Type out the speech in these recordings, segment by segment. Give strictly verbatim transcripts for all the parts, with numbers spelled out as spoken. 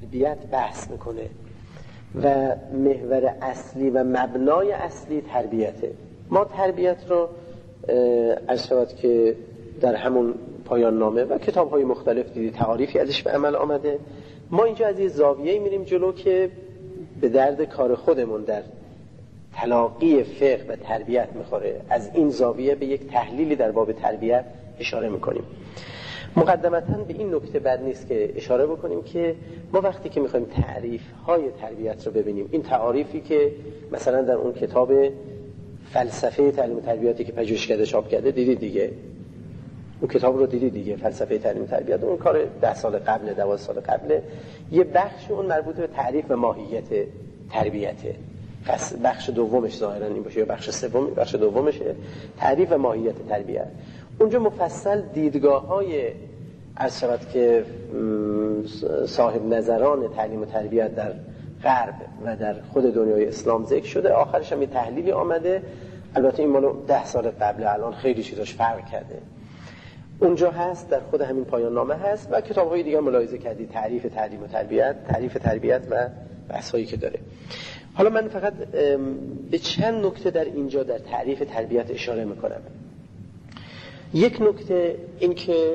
تربیت بحث میکنه و محور اصلی و مبنای اصلی تربیته. ما تربیت رو عرض شود که در همون پایان نامه و کتاب های مختلف دیدی تعاریفی ازش به عمل آمده. ما اینجا از یه زاویه‌ای میریم جلو که به درد کار خودمون در تلاقی فقه و تربیت میخوره. از این زاویه به یک تحلیلی در باب تربیت اشاره میکنیم. مقدمتاً به این نکته بد نیست که اشاره بکنیم که ما وقتی که میخوایم تعریف های تربیت رو ببینیم، این تعاریفی که مثلا در اون کتاب فلسفه تعلیم و تربیتی که پژوهشکده چاپ کرده دیدید دیگه، اون کتاب رو دیدید دیگه، فلسفه تعلیم و تربیت، اون کار ده سال قبل، دوازده سال قبله. یه بخش اون مربوط به تعریف و ماهیت تربیته، بخش دومش ظاهرا این باشه یا بخش سوم، بخش دومشه تعریف و ماهیت تربیت. اونجا مفصل دیدگاه‌های عرض شود که صاحب نظران تعلیم و تربیت در غرب و در خود دنیای اسلام ذکر شده. آخرش هم یه تحلیلی آمده، البته این مالو ده سال قبل، الان خیلی چیزاش فرق کرده. اونجا هست، در خود همین پایان نامه هست و کتاب‌های دیگه ملاحظه کردید تعریف تعلیم و تربیت، تعریف تربیت و بحث‌هایی که داره. حالا من فقط به چند نکته در اینجا در تعریف تربیت اشاره میکنم. یک نکته این که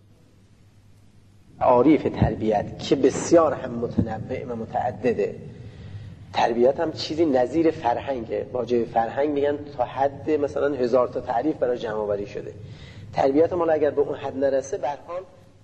تعریف تربیت که بسیار هم متنوع و متعدده، تربیت هم چیزی نظیر فرهنگه. واژه فرهنگ میگن تا حد مثلا هزار تا تعریف برای جمع آوری شده. تربیت ما اگر به اون حد نرسه، به هر حال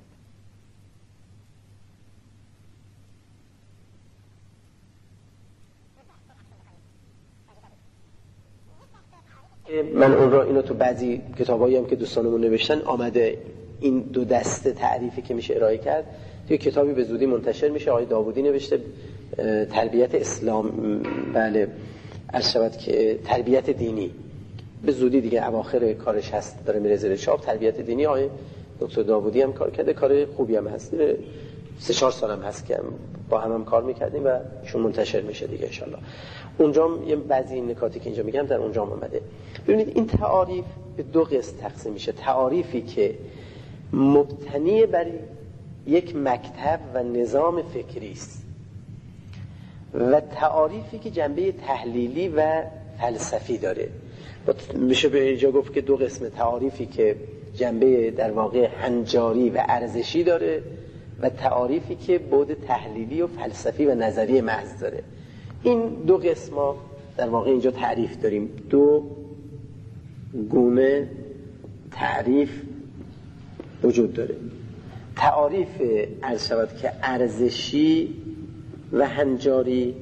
من اون را اینو تو بعضی کتابایی هم که دوستانمون نوشتن آمده، این دو دسته تعریفی که میشه ارائه کرد توی کتابی به زودی منتشر میشه. آقای داوودی نوشته تربیت اسلام، بله عرض شود که تربیت دینی، به زودی دیگه اواخر کارش هست، داره میره زیر چاپ. تربیت دینی آقای دکتر داوودی هم کار کرده، کار خوبی هم هست، سه چهار سال هم هست که با هم هم کار میکردیم و ایشون منتشر میشه دیگه انشالله. اونجا یه بعضی نکاتی که اینجا میگم در اونجا آمده. ببینید این تعاریف به دو قسم تقسیم میشه. تعاریفی که مبتنی بر یک مکتب و نظام فکری است و تعاریفی که جنبه تحلیلی و فلسفی داره. میشه به اینجا گفت که دو قسم تعاریفی که جنبه در واقع هنجاری و ارزشی داره و تعاریفی که بعد تحلیلی و فلسفی و نظری محض داره. این دو قسم ما در واقع اینجا تعریف داریم. دو گونه تعریف وجود داره. تعاریف عرض شود که ارزشی و هنجاری،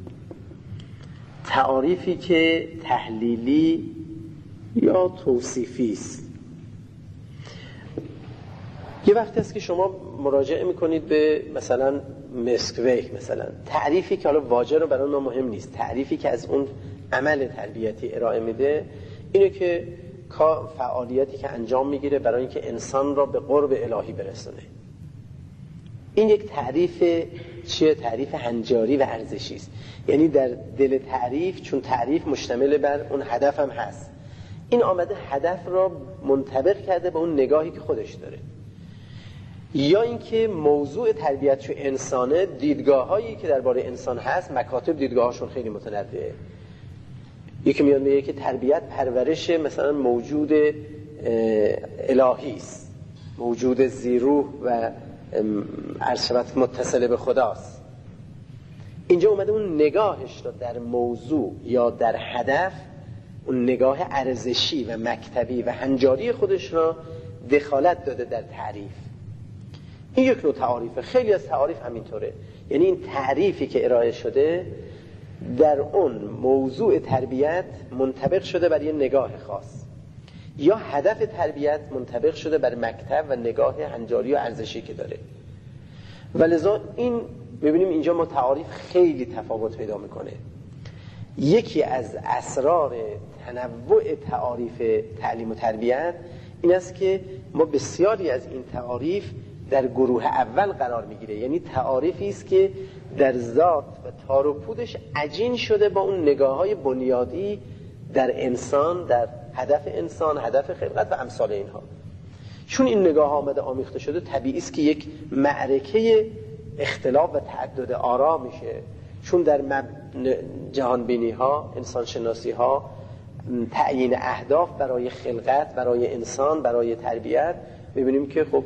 تعاریفی که تحلیلی یا توصیفی است. یه وقتی هست که شما مراجعه میکنید به مثلا مسکویک، مثلا تعریفی که حالا واژه رو برای ما مهم نیست، تعریفی که از اون عمل تربیتی ارائه میده اینه که فعالیتی که انجام میگیره برای اینکه انسان را به قرب الهی برسونه. این یک تعریف چیه؟ تعریف هنجاری و ارزشی است. یعنی در دل تعریف، چون تعریف مشتمل بر اون هدف هم هست، این آمده هدف را منطبق کرده به اون نگاهی که خودش داره. یا اینکه موضوع تربیت چون انسانه، دیدگاه هایی که درباره انسان هست، مکاتب دیدگاهاشون خیلی متنوعه. یکی میاد میگه که تربیت پرورش مثلا موجود الهی است، موجود ذی‌روح و عرشبت متصل به خداست. اینجا اومده اون نگاهش رو در موضوع یا در هدف، اون نگاه ارزشی و مکتبی و هنجاری خودش را دخالت داده در تعریف. این یک نوع تعاریفه. خیلی از تعاریف همینطوره. یعنی این تعریفی که ارائه شده در اون موضوع تربیت منطبق شده بر یه نگاه خاص، یا هدف تربیت منطبق شده بر مکتب و نگاه هنجاری و ارزشی که داره. ولذا این ببینیم اینجا ما تعاریف خیلی تفاوت پیدا میکنه. یکی از اسرار تنوع تعاریف تعلیم و تربیت این است که ما بسیاری از این تعاریف در گروه اول قرار میگیره. یعنی تعاریفی است که در ذات و تار و پودش عجین شده با اون نگاه‌های بنیادی در انسان، در هدف انسان، هدف خلقت و امثال اینها. چون این نگاه آمده آمیخته شده، طبیعی است که یک معرکه اختلاف و تعدد آرا میشه، چون در جهانبینی ها، انسان شناسی ها، تعیین اهداف برای خلقت، برای انسان، برای تربیت، میبینیم که خب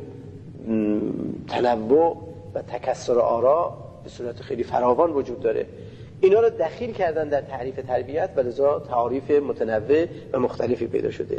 تنوع و تکثر آرا به صورت خیلی فراوان وجود داره. اینا رو دخیل کردن در تعریف تربیت و لذا تعاریف متنوع و مختلفی پیدا شده.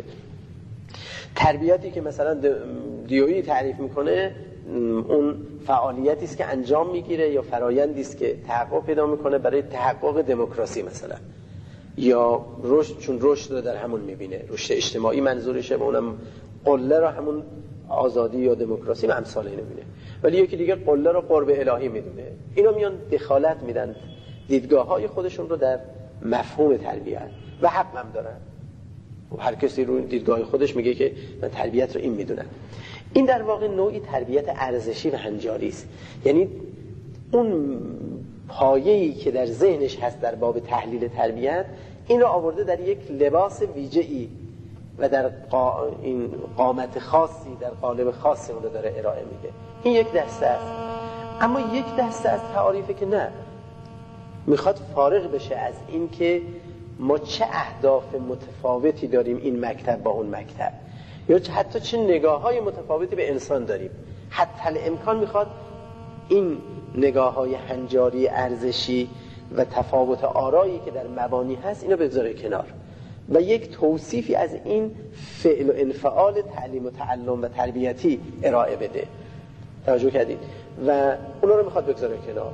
تربیتی که مثلا دیویی تعریف میکنه اون فعالیتی است که انجام میگیره یا فرایندی است که تحقق پیدا میکنه برای تحقق دموکراسی مثلا، یا رشد، چون رشد رو در همون میبینه، رشد اجتماعی منظورشه و اونم قله رو همون آزادی یا دموکراسی و امثال اینو میبینه. ولی یکی دیگه قله رو قرب الهی میدونه. اینا میان دخالت میدن دیدگاه های خودشون رو در مفهوم تربیت و حق هم دارن و هر کسی رو دیدگاه خودش میگه که من تربیت رو این میدونم. این در واقع نوعی تربیت ارزشی و هنجاری است، یعنی اون پایه‌ای که در ذهنش هست در باب تحلیل تربیت این رو آورده در یک لباس ویژه‌ای و در قا... این قامت خاصی، در قالب خاصی اون رو داره ارائه میده. این یک دسته است. اما یک دسته از تعاریفه که نه، میخواد فارغ بشه از این که ما چه اهداف متفاوتی داریم این مکتب با اون مکتب، یا حتی چه نگاه‌های متفاوتی به انسان داریم. حتی الامکان میخواد این نگاه‌های هنجاری ارزشی و تفاوت آرایی که در مبانی هست اینو بذاره کنار و یک توصیفی از این فعل و انفعال تعلیم و تعلم و تربیتی ارائه بده. توجه کردید؟ و اونا رو میخواد بگذاره کنار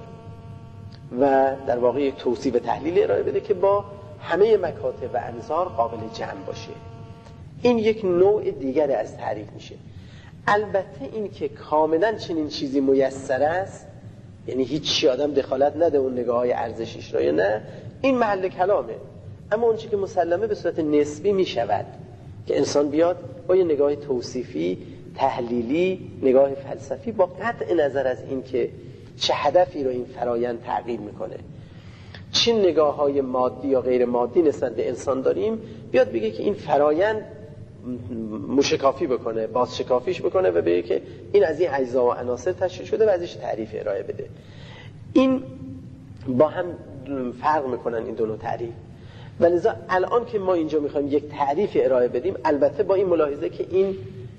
و در واقع یک توصیف تحلیل ارائه بده که با همه مکاتب و انظار قابل جمع باشه. این یک نوع دیگر از تعریف میشه. البته این که کاملا چنین چیزی میسر است، یعنی هیچ آدم دخالت نده اون نگاه‌های ارزشیش را یا نه، این محل کلامه. اما اون چیزی که مسلمه به صورت نسبی میشود که انسان بیاد با یه نگاه توصیفی، تحلیلی، نگاه فلسفی، با قطع نظر از این که چه هدفی رو این فرایند تعقیب میکنه، چه نگاه‌های مادی یا غیر مادی نسبت به انسان داریم، بیاد بگه که این فرایند موشکافی بکنه، بازشکافیش بکنه و بگه که این از این اجزا و عناصر تشکیل شده و ازش تعریف ارائه بده. این با هم فرق میکنن این دو نوع تعریف. ولذا الان که ما اینجا میخوایم یک تعریف ارائه بدیم، البته با این ملاحظه که این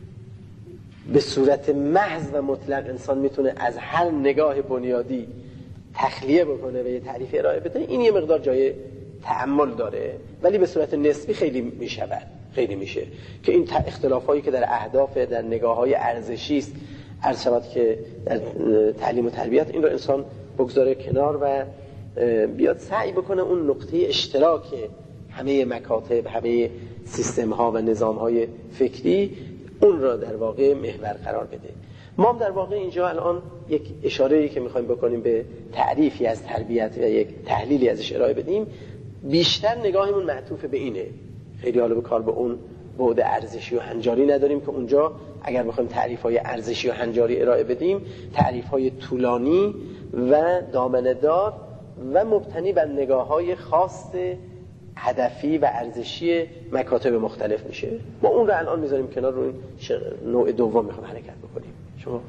به صورت محض و مطلق انسان میتونه از هر نگاه بنیادی تخلیه بکنه و یه تعریف ارائه بده، این یه مقدار جای تأمل داره، ولی به صورت نسبی خیلی میشود، خیلی میشه که این اختلافایی که در اهداف، در نگاه‌های ارزشی است، عرض شود که در تعلیم و تربیت، این رو انسان بگذاره کنار و بیاد سعی بکنه اون نقطه اشتراک همه مکاتب، همه سیستم‌ها و نظام‌های فکری، اون را در واقع محور قرار بده. ما هم در واقع اینجا الان یک اشاره‌ای که می‌خوایم بکنیم به تعریفی از تربیت و یک تحلیلی ازش ارائه بدیم، بیشتر نگاهمون معطوف به اینه. خیلی حالا به کار به اون بعد ارزشی و هنجاری نداریم که اونجا اگر بخوایم تعریف‌های ارزشی و هنجاری ارائه بدیم، تعریف‌های طولانی و دامنه‌دار و مبتنی بر نگاه‌های خاص هدفی و ارزشی مکاتب مختلف میشه. ما اون رو الان میذاریم کنار، رو این نوع دوم میخوام حرکت بکنیم. شما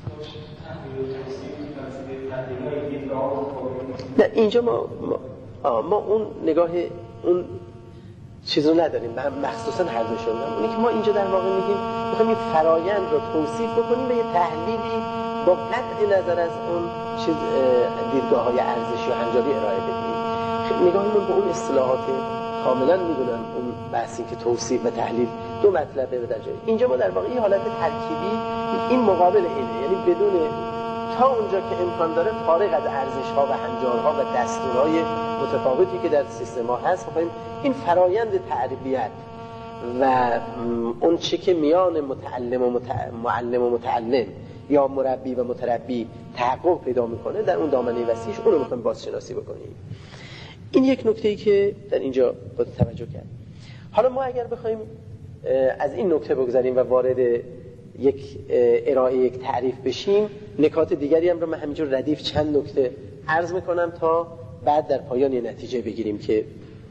نه، اینجا ما ما, ما اون نگاه اون چیز رو نداریم، مخصوصا هر دوشون. اونی که ما اینجا در واقع میگیم میخوایم این فرایند رو توصیف بکنیم و یه تحلیلی با قطع نظر از اون چیز دیدگاه‌های ارزشی و هنجاری ارائه بدیم. نگاهمون به اون اصطلاحات کاملا میدونم اون بحثی که توصیف و تحلیل دو مطلبه در جای. اینجا ما در واقع یه حالت ترکیبی، این مقابل اینه، یعنی بدون تا اونجا که امکان داره فارغ از ارزش‌ها و هنجارها و دستورهای متفاوتی که در سیستم‌ها هست، می‌خوایم این فرایند تربیت و اون چه که میان متعلم و متع... معلم و متعلم یا مربی و متربی تحقق پیدا میکنه در اون دامنه وسیعش، اون رو می‌خوایم بازشناسی بکنیم. این یک نکته‌ای که در اینجا باید توجه کرد. حالا ما اگر بخوایم از این نکته بگذاریم و وارد یک ارائه یک تعریف بشیم، نکات دیگری هم رو من همینجور ردیف چند نکته عرض میکنم تا بعد در پایان یه نتیجه بگیریم. که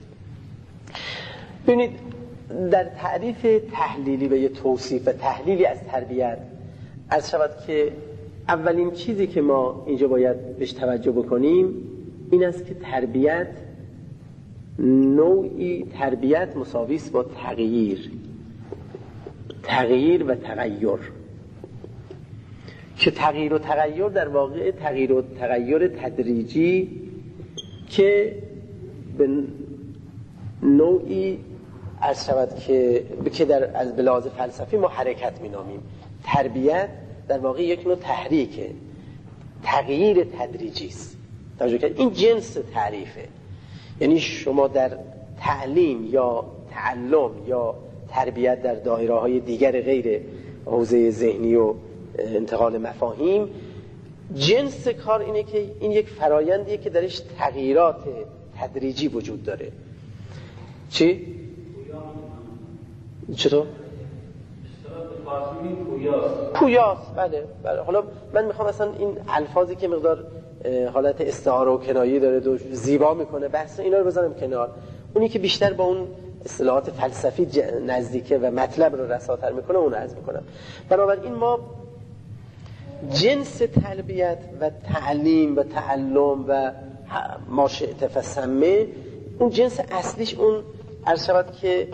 ببینید در تعریف تحلیلی و یه توصیف و تحلیلی از تربیت عرض شود که اولین چیزی که ما اینجا باید بهش توجه بکنیم این است که تربیت نوعی تربیت مساوی است با تغییر، تغییر و تغییر، که تغییر و تغییر در واقع تغییر و تغییر تدریجی که به نوعی عرض شود که که در از بلاز فلسفی ما حرکت می‌نامیم. تربیت در واقع یک نوع تحریکه، تغییر تدریجی است. توجه کنید این جنس تعریفه. یعنی شما در تعلیم یا تعلم یا تربیت در دایره‌های دیگر غیر حوزه ذهنی و انتقال مفاهیم، جنس کار اینه که این یک فرایندیه که درش تغییرات تدریجی وجود داره. چی؟ چطور؟ پویاس. بله بله. حالا من میخوام مثلا این الفاظی که مقدار حالت استعاره و کنایه داره دو زیبا میکنه بحث اینا رو بذارم کنار، اونی که بیشتر با اون اصطلاحات فلسفی نزدیکه و مطلب رو رساتر میکنه اون عرض میکنم. بنابراین ما جنس تربیت و تعلیم و تعلم و ما شئت فسمه، اون جنس اصلیش اون عرض شود که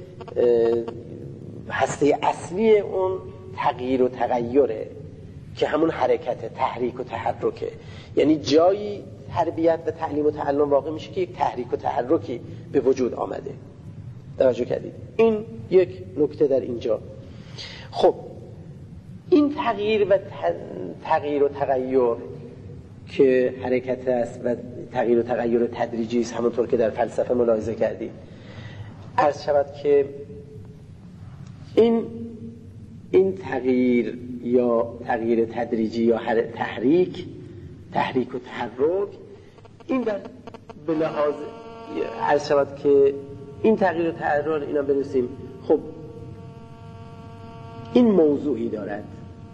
هسته اصلی اون تغییر و تغییره که همون حرکت، تحریک و تحرکه. یعنی جایی تربیت و تعلیم و تعلم واقع میشه که یک تحریک و تحرکی به وجود آمده. توجه کردید؟ این یک نکته در اینجا. خب این تغییر و تغییر و تغییر که حرکت است و تغییر و تغییر تدریجی است، همونطور که در فلسفه ملاحظه کردید، عرض شود که این این تغییر یا تغییر تدریجی یا تحریک تحریک و تحرک، این در به لحاظ عرض شود که این تغییر و تحرک اینا برسیم. خب این موضوعی دارد،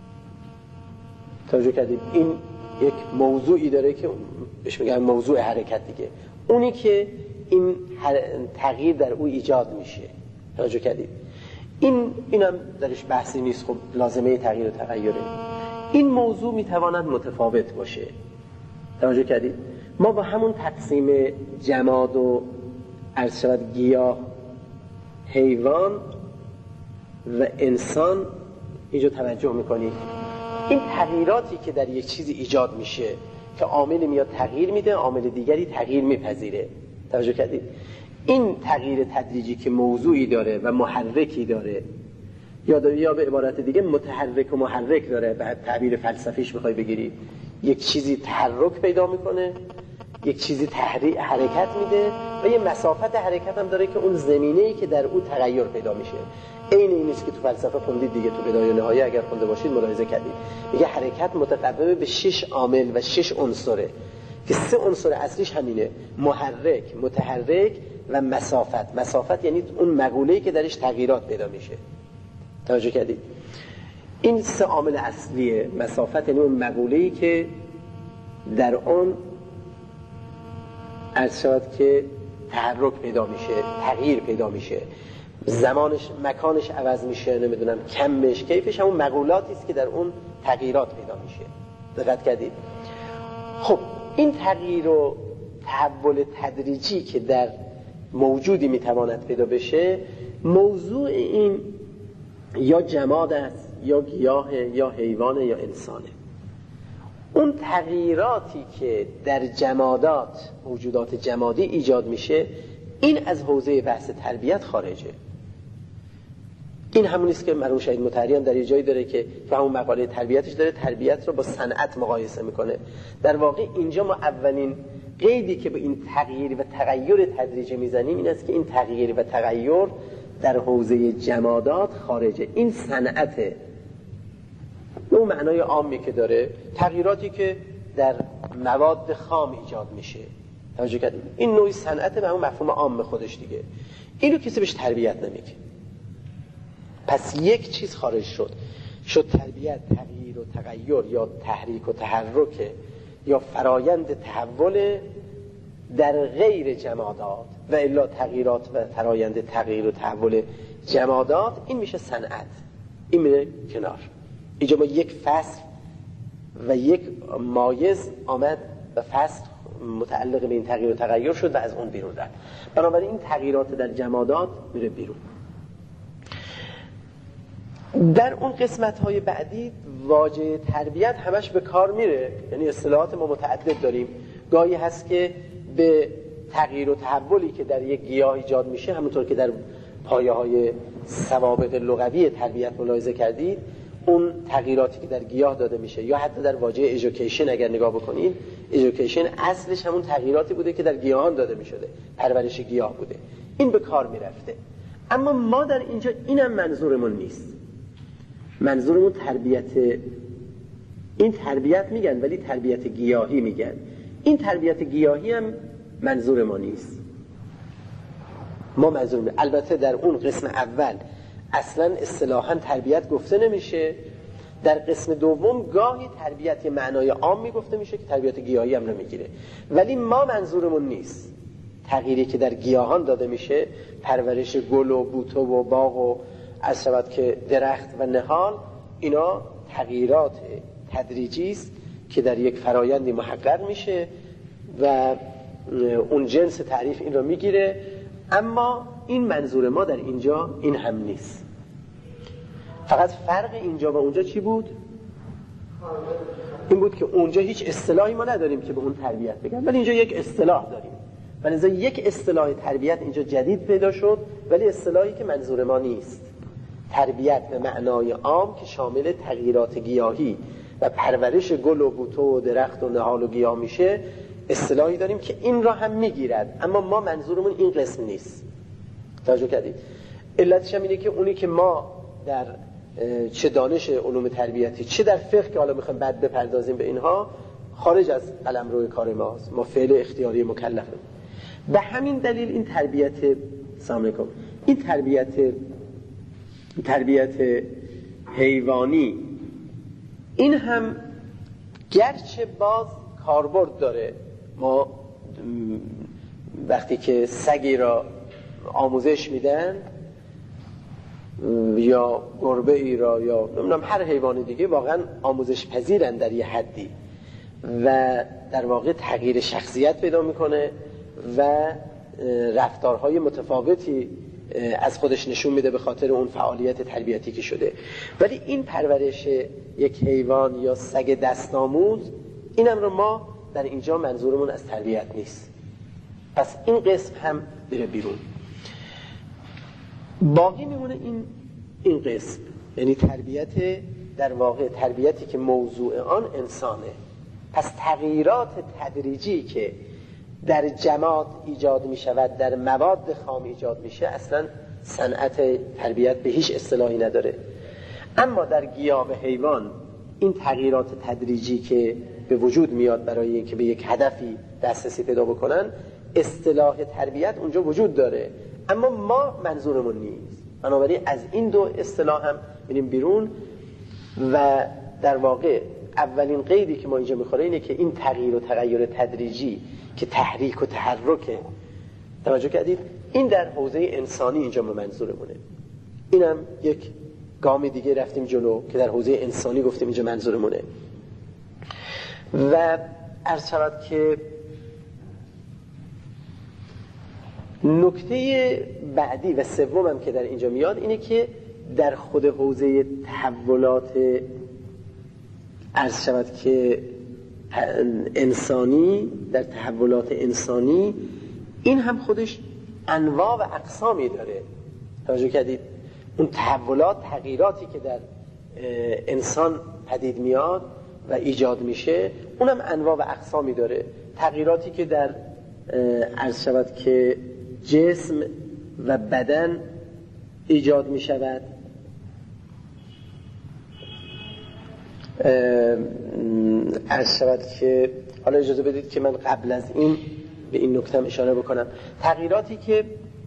توجه کردید؟ این یک موضوعی داره که بهش میگن موضوع حرکت دیگه، اونی که این تغییر در او ایجاد میشه. توجه کردید؟ این اینم درش بحثی نیست. خب لازمه تغییر و تغییره. این موضوع میتواند متفاوت باشه. توجه کردید؟ ما با همون تقسیم جماد و عرض شود گیاه، حیوان و انسان اینجا توجه میکنید. این تغییراتی که در یک چیزی ایجاد میشه که عامل میاد تغییر میده، عامل دیگری تغییر میپذیره. توجه کردید؟ این تغییر تدریجی که موضوعی داره و محرکی داره، یا یا به عبارت دیگه متحرک و محرک داره، به تعبیر فلسفیش بخوای بگیری، یک چیزی تحرک پیدا میکنه، یک چیزی تحریک حرکت میده و یه مسافت حرکت هم داره که اون زمینه‌ای که در اون تغییر پیدا میشه. این این نیست که تو فلسفه خوندید دیگه، تو بدایه و نهایه اگر خونده باشید ملاحظه کردید، میگه حرکت متقوم به شش عامل و شش عنصره که سه عنصر اصلیش همینه: محرک، متحرک و مسافت. مسافت یعنی اون مقوله‌ای که درش تغییرات پیدا میشه. توجه کردید؟ این سه عامل اصلیه. مسافت یعنی اون مقوله‌ای که در اون عرض شود که تحرک پیدا میشه، تغییر پیدا میشه، زمانش مکانش عوض میشه، نمیدونم کمش کیفش، همون مقولاتی است که در اون تغییرات پیدا میشه. دقت کردید؟ خب این تغییر و تحول تدریجی که در موجودی میتواند پیدا بشه، موضوع این یا جماد است یا گیاه یا حیوان یا انسانه. اون تغییراتی که در جمادات، موجودات جمادی ایجاد میشه، این از حوزه بحث تربیت خارجه. این همون است که مرحوم شهید مطهریان در یه جایی داره که تو همون مقاله تربیتش داره تربیت رو با صنعت مقایسه میکنه. در واقع اینجا ما اولین قیدی که به این تغییر و تغییر تدریجی میزنیم این است که این تغییر و تغییر در حوزه جمادات خارجه. این صنعته. اون معنای عامی که داره، تغییراتی که در مواد خام ایجاد میشه. توجه کردید؟ این نوعی صنعت به همون مفهوم عام خودش دیگه. اینو کسی بهش تربیت نمیگه. پس یک چیز خارج شد. شد تربیت، تغییر و تغییر یا تحریک و تحرک یا فرایند تحول در غیر جمادات و الا تغییرات و فرایند تغییر و تحول جمادات، این میشه صنعت. این میره کنار. اینجا ما یک فصل و یک مایز آمد و فصل متعلق به این تغییر و تغییر شد و از اون بیرون رفت. بنابراین این تغییرات در جمادات میره بیرون. در اون قسمت های بعدی واژه تربیت همش به کار میره، یعنی اصطلاحات ما متعدد داریم. گاهی هست که به تغییر و تحولی که در یک گیاه ایجاد میشه، همونطور که در پایه های سوابق لغوی تربیت ملاحظه کردید، اون تغییراتی که در گیاه داده میشه، یا حتی در واژه ایژوکیشن اگر نگاه بکنید، ایژوکیشن اصلش همون تغییراتی بوده که در گیاهان داده میشده، پرورش گیاه بوده، این به کار میرفته. اما ما در اینجا اینم منظورمون نیست. منظورمون تربیت، این تربیت میگن ولی تربیت گیاهی میگن. این تربیت گیاهی هم منظور ما نیست. ما منظور، البته در اون قسم اول اصلا اصطلاحاً تربیت گفته نمیشه، در قسم دوم گاهی تربیت یه معنای عام میگفته میشه که تربیت گیاهی هم نمیگیره، ولی ما منظورمون نیست. تغییری که در گیاهان داده میشه، پرورش گل و بوته و باغ و از شود که درخت و نهال، اینا تغییرات تدریجی است که در یک فرایندی محقق میشه و اون جنس تعریف این رو میگیره. اما این منظور ما در اینجا این هم نیست. فقط فرق اینجا و اونجا چی بود؟ این بود که اونجا هیچ اصطلاحی ما نداریم که به اون تربیت بگن، ولی اینجا یک اصطلاح داریم. ولذا یک اصطلاح تربیت اینجا جدید پیدا شد، ولی اصطلاحی که منظور ما نیست. تربیت به معنای عام که شامل تغییرات گیاهی و پرورش گل و بوته و درخت و نهال و گیاه میشه، اصطلاحی داریم که این را هم میگیرد، اما ما منظورمون این قسم نیست. توجه کردید؟ علتش هم اینه که اونی که ما در چه دانش علوم تربیتی چه در فقه که حالا میخوایم بعد بپردازیم به اینها، خارج از قلمرو کار ماست. ما فعل اختیاری مکلفه. به همین دلیل این تربیت، سلام علیکم، این تربیت تربیت حیوانی این هم گرچه باز کاربرد داره. ما وقتی که سگی را آموزش میدن یا گربه ای را یا نمیدونم هر حیوان دیگه، واقعا آموزش پذیرن در یه حدی و در واقع تغییر شخصیت پیدا میکنه و رفتارهای متفاوتی از خودش نشون میده به خاطر اون فعالیت تربیتی که شده. ولی این پرورش یک حیوان یا سگ دستآموز، اینم رو ما در اینجا منظورمون از تربیت نیست. پس این قسم هم بره بیرون. باقی میمونه این این قسم، یعنی تربیت در واقع تربیتی که موضوع آن انسانه. پس تغییرات تدریجی که در جماد ایجاد می شود، در مواد خام ایجاد میشه، اصلا صنعت تربیت به هیچ اصطلاحی نداره. اما در گیاه و حیوان این تغییرات تدریجی که به وجود میاد برای اینکه به یک هدفی دسترسی پیدا بکنن، اصطلاح تربیت اونجا وجود داره، اما ما منظورمون نیست. بنابراین از این دو اصطلاح هم بریم بیرون و در واقع اولین قیدی که ما اینجا میخوره اینه که این تغییر و تغییر تدریجی که تحریک و تحرکه، توجه کردید، این در حوزه انسانی اینجا ما منظورمونه. اینم یک گام دیگه رفتیم جلو که در حوزه انسانی گفتیم اینجا منظورمونه. و عرض شود که نکته بعدی و سومم که در اینجا میاد اینه که در خود حوزه تحولات عرض شود که انسانی، در تحولات انسانی این هم خودش انواع و اقسامی داره. توجه کردید؟ اون تحولات، تغییراتی که در انسان پدید میاد و ایجاد میشه، اونم انواع و اقسامی داره. تغییراتی که در عرض شود که جسم و بدن ایجاد می شود، عرض شود که حالا اجازه بدید که من قبل از این به این نکته اشاره بکنم. تغییراتی که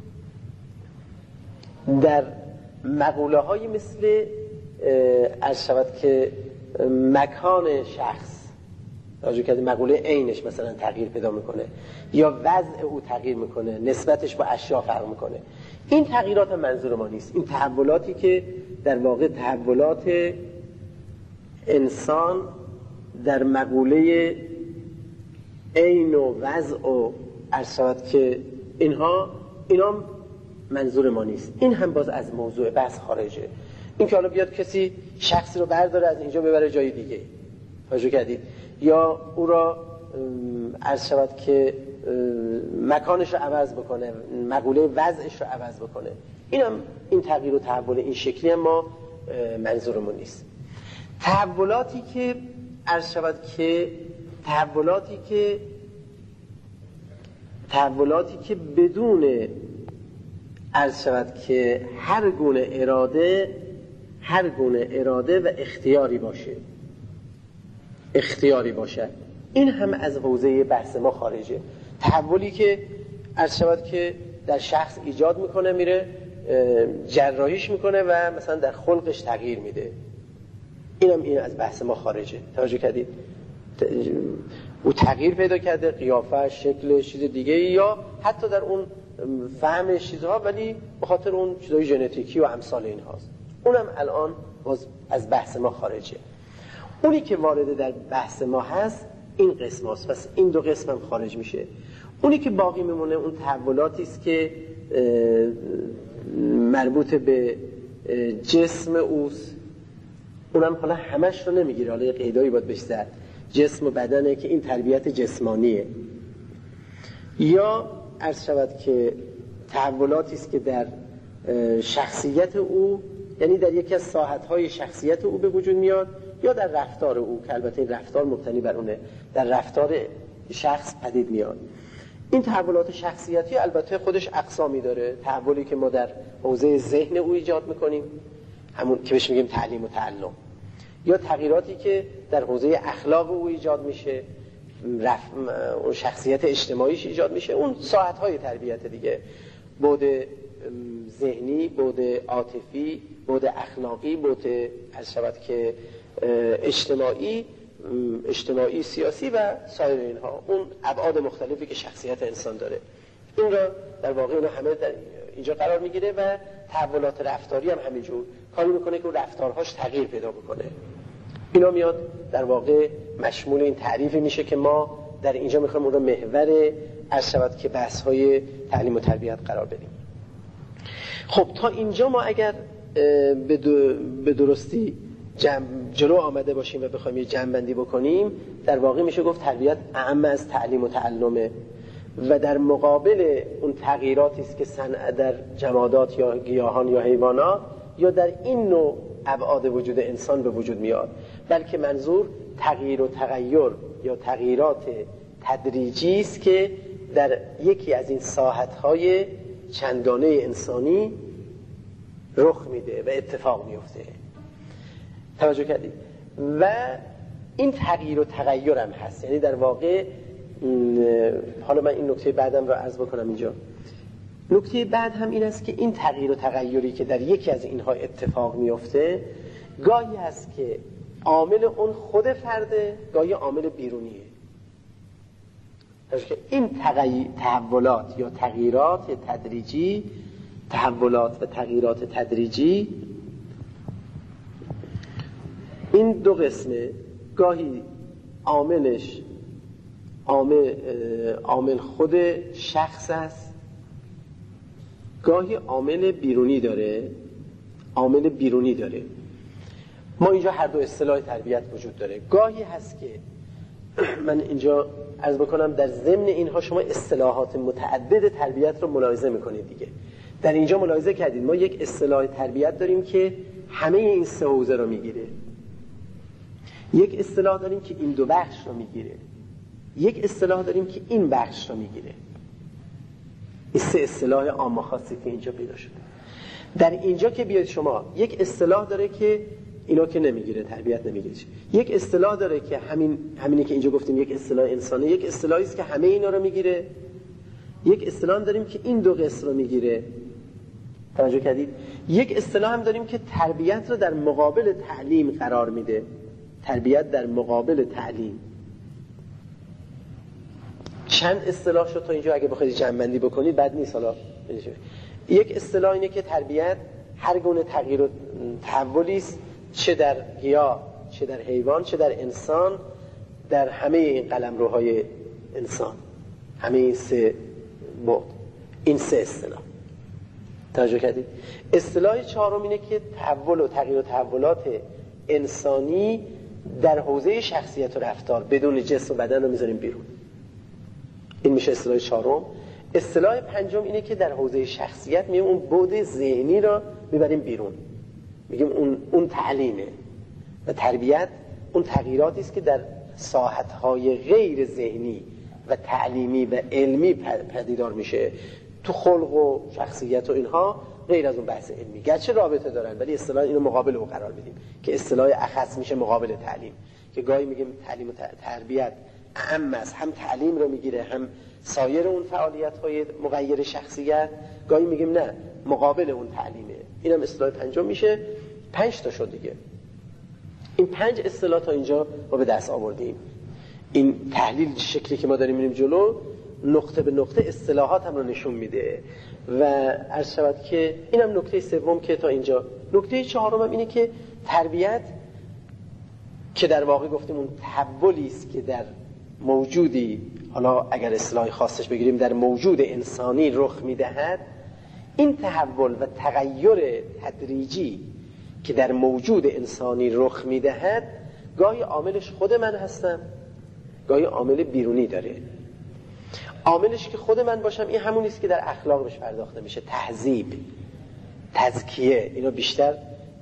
در مقوله های مثل عرض شود که مکان شخص، راجع کرده مقوله عینش مثلا تغییر پیدا میکنه یا وضع او تغییر میکنه، نسبتش با اشیا فرق میکنه، این تغییرات هم منظور ما نیست. این تحولاتی که در واقع تحولات انسان در مقوله عین و وضع و عرض شود که اینها اینا منظور ما نیست. این هم باز از موضوع بحث خارجه. این که حالا بیاد کسی شخصی رو برداره از اینجا ببره جای دیگه، توجه کردید، یا او را عرض شود که مکانش رو عوض بکنه، مقوله وضعش رو عوض بکنه، این هم این تغییر و تحول این شکلی هم ما منظورمون نیست. تحولاتی که عرض شود که تحولاتی که تحولاتی که بدون عرض شود که هر گونه اراده هر گونه اراده و اختیاری باشه اختیاری باشه این هم از حوزه بحث ما خارجه. تحولی که عرض شود که در شخص ایجاد میکنه، میره جراحیش میکنه و مثلا در خلقش تغییر میده، این هم این از بحث ما خارجه. توجه کردید؟ او تغییر پیدا کرده، قیافه، شکل، چیز دیگه، یا حتی در اون فهم چیزها، ولی به خاطر اون چیزای ژنتیکی و امثال این هاست، اونم الان باز از بحث ما خارجه. اونی که وارد در بحث ما هست این قسم هست، پس این دو قسم هم خارج میشه. اونی که باقی میمونه اون تحولاتی است که مربوط به جسم اوست، اونم حالا همش رو نمیگیره، حالا یه قیدایی باید بهش زد، جسم و بدنه که این تربیت جسمانیه. یا عرض شود که تحولاتی است که در شخصیت او، یعنی در یکی از ساحت‌های شخصیت او به وجود میاد، یا در رفتار او که البته این رفتار مبتنی بر اونه، در رفتار شخص پدید میاد. این تحولات شخصیتی البته خودش اقسامی داره. تحولی که ما در حوزه ذهن او ایجاد میکنیم، همون که بهش میگیم تعلیم و تعلم، یا تغییراتی که در حوزه اخلاق او ایجاد میشه، رف... اون شخصیت اجتماعیش ایجاد میشه، اون ساحت‌های تربیت دیگه، بعد ذهنی، بعد عاطفی، بعد اخلاقی، بعد از شود که اجتماعی اجتماعی سیاسی و سایر اینها، اون ابعاد مختلفی که شخصیت انسان داره، این را در واقع اینا همه در اینجا قرار میگیره. و تحولات رفتاری هم همینجور کاری میکنه که اون رفتارهاش تغییر پیدا بکنه. اینا میاد در واقع مشمول این تعریفی میشه که ما در اینجا میخوایم اون رو محور عرض شود که بحث‌های تعلیم و تربیت قرار بدیم. خب تا اینجا ما اگر به درستی جمع جلو آمده باشیم و بخوایم یه جمع‌بندی بکنیم، در واقع میشه گفت تربیت اعم از تعلیم و تعلمه و در مقابل اون تغییراتی است که صنع در جمادات یا گیاهان یا حیوانات یا در این نوع ابعاد وجود انسان به وجود میاد، بلکه منظور تغییر و تغییر یا تغییرات تدریجی است که در یکی از این ساحت‌های چندگانه انسانی رخ میده و اتفاق میفته. توجه کردید؟ و این تغییر و تغییر هم هست، یعنی در واقع حالا من این نکته بعدم رو عرض بکنم اینجا. نکته بعد هم این است که این تغییر و تغییری که در یکی از اینها اتفاق میفته، گاهی هست که عامل اون خود فرده، گاهی عامل بیرونیه. که این تغییر تحولات یا تغییرات تدریجی، تحولات و تغییرات تدریجی، این دو قسمه، گاهی عاملش عامل عامل خود شخص است، گاهی عامل بیرونی داره عامل بیرونی داره. ما اینجا هر دو اصطلاح تربیت وجود داره. گاهی هست که من اینجا عرض بکنم در ضمن اینها شما اصطلاحات متعدد تربیت رو ملاحظه میکنید دیگه. در اینجا ملاحظه کردید ما یک اصطلاح تربیت داریم که همه این سه حوزه رو میگیره، یک اصطلاح داریم که این دو بخش رو میگیره، یک اصطلاح داریم که این بخش رو میگیره. این سه اصطلاح عام و خاصی که اینجا پیدا شده. در اینجا که بیاید شما یک اصطلاح داره که اینا که نمیگیره، تربیت نمیگیره. یک اصطلاح داره که همین همینی که اینجا گفتیم یک اصطلاح انسانه، یک اصطلاحی است که همه اینا رو میگیره. یک اصطلاح داریم که این دو قسم رو میگیره. توجه کردید؟ یک اصطلاح هم داریم که تربیت رو در مقابل تعلیم قرار میده. تربیت در مقابل تعلیم. چند اصطلاح شد تا اینجا اگه بخواید جمع‌بندی بکنید بد نیست. حالا یک اصطلاح اینه که تربیت هر گونه تغییر و تحولی است، چه در گیاه، چه در حیوان، چه در انسان، در همه این قلمروهای انسان، همه این سه بعد، این سه اصطلاح. توجه کردید؟ اصطلاح چهارم اینه که تحول و تغییر و تحولات انسانی در حوزه شخصیت و رفتار بدون جسم و بدن رو میذاریم بیرون. این میشه اصطلاح چهارم. اصطلاح پنجم اینه که در حوزه شخصیت میگیم اون بعد ذهنی رو میبریم بیرون، میگیم اون اون تعلیمه و تربیت اون تغییراتی است که در ساحت‌های غیر ذهنی و تعلیمی و علمی پدیدار میشه، تو خلق و شخصیت و اینها، غیر از اون بحث علمی. گرچه رابطه دارن ولی اصطلاح اینو مقابل او قرار بدیم که اصطلاح اخص میشه مقابل تعلیم، که گاهی میگیم تعلیم و تربیت اهم است، هم تعلیم رو میگیره هم سایر اون فعالیت‌های مغیر شخصیت. گاهی میگیم نه، مقابل اون تعلیمه. اینم اصطلاح پنجم میشه. پنج تا شد دیگه. این پنج اصطلاح تا اینجا ما به دست آوردیم. این تحلیل شکلی که ما داریم میریم جلو، نقطه به نقطه اصطلاحات هم رو نشون میده و عرض شود که اینم نکته سوم که تا اینجا. نکته چهارم هم اینه که تربیت که در واقع گفتیم اون تحولی است که در موجودی، حالا اگر اصطلاح خاصش بگیریم در موجود انسانی رخ میدهد، این تحول و تغییر تدریجی که در موجود انسانی رخ میدهد گاهی عاملش خود من هستم، گاهی عامل بیرونی داره. عاملش که خود من باشم این همون است که در اخلاق بهش پرداخته میشه، تهذیب، تزکیه. اینا بیشتر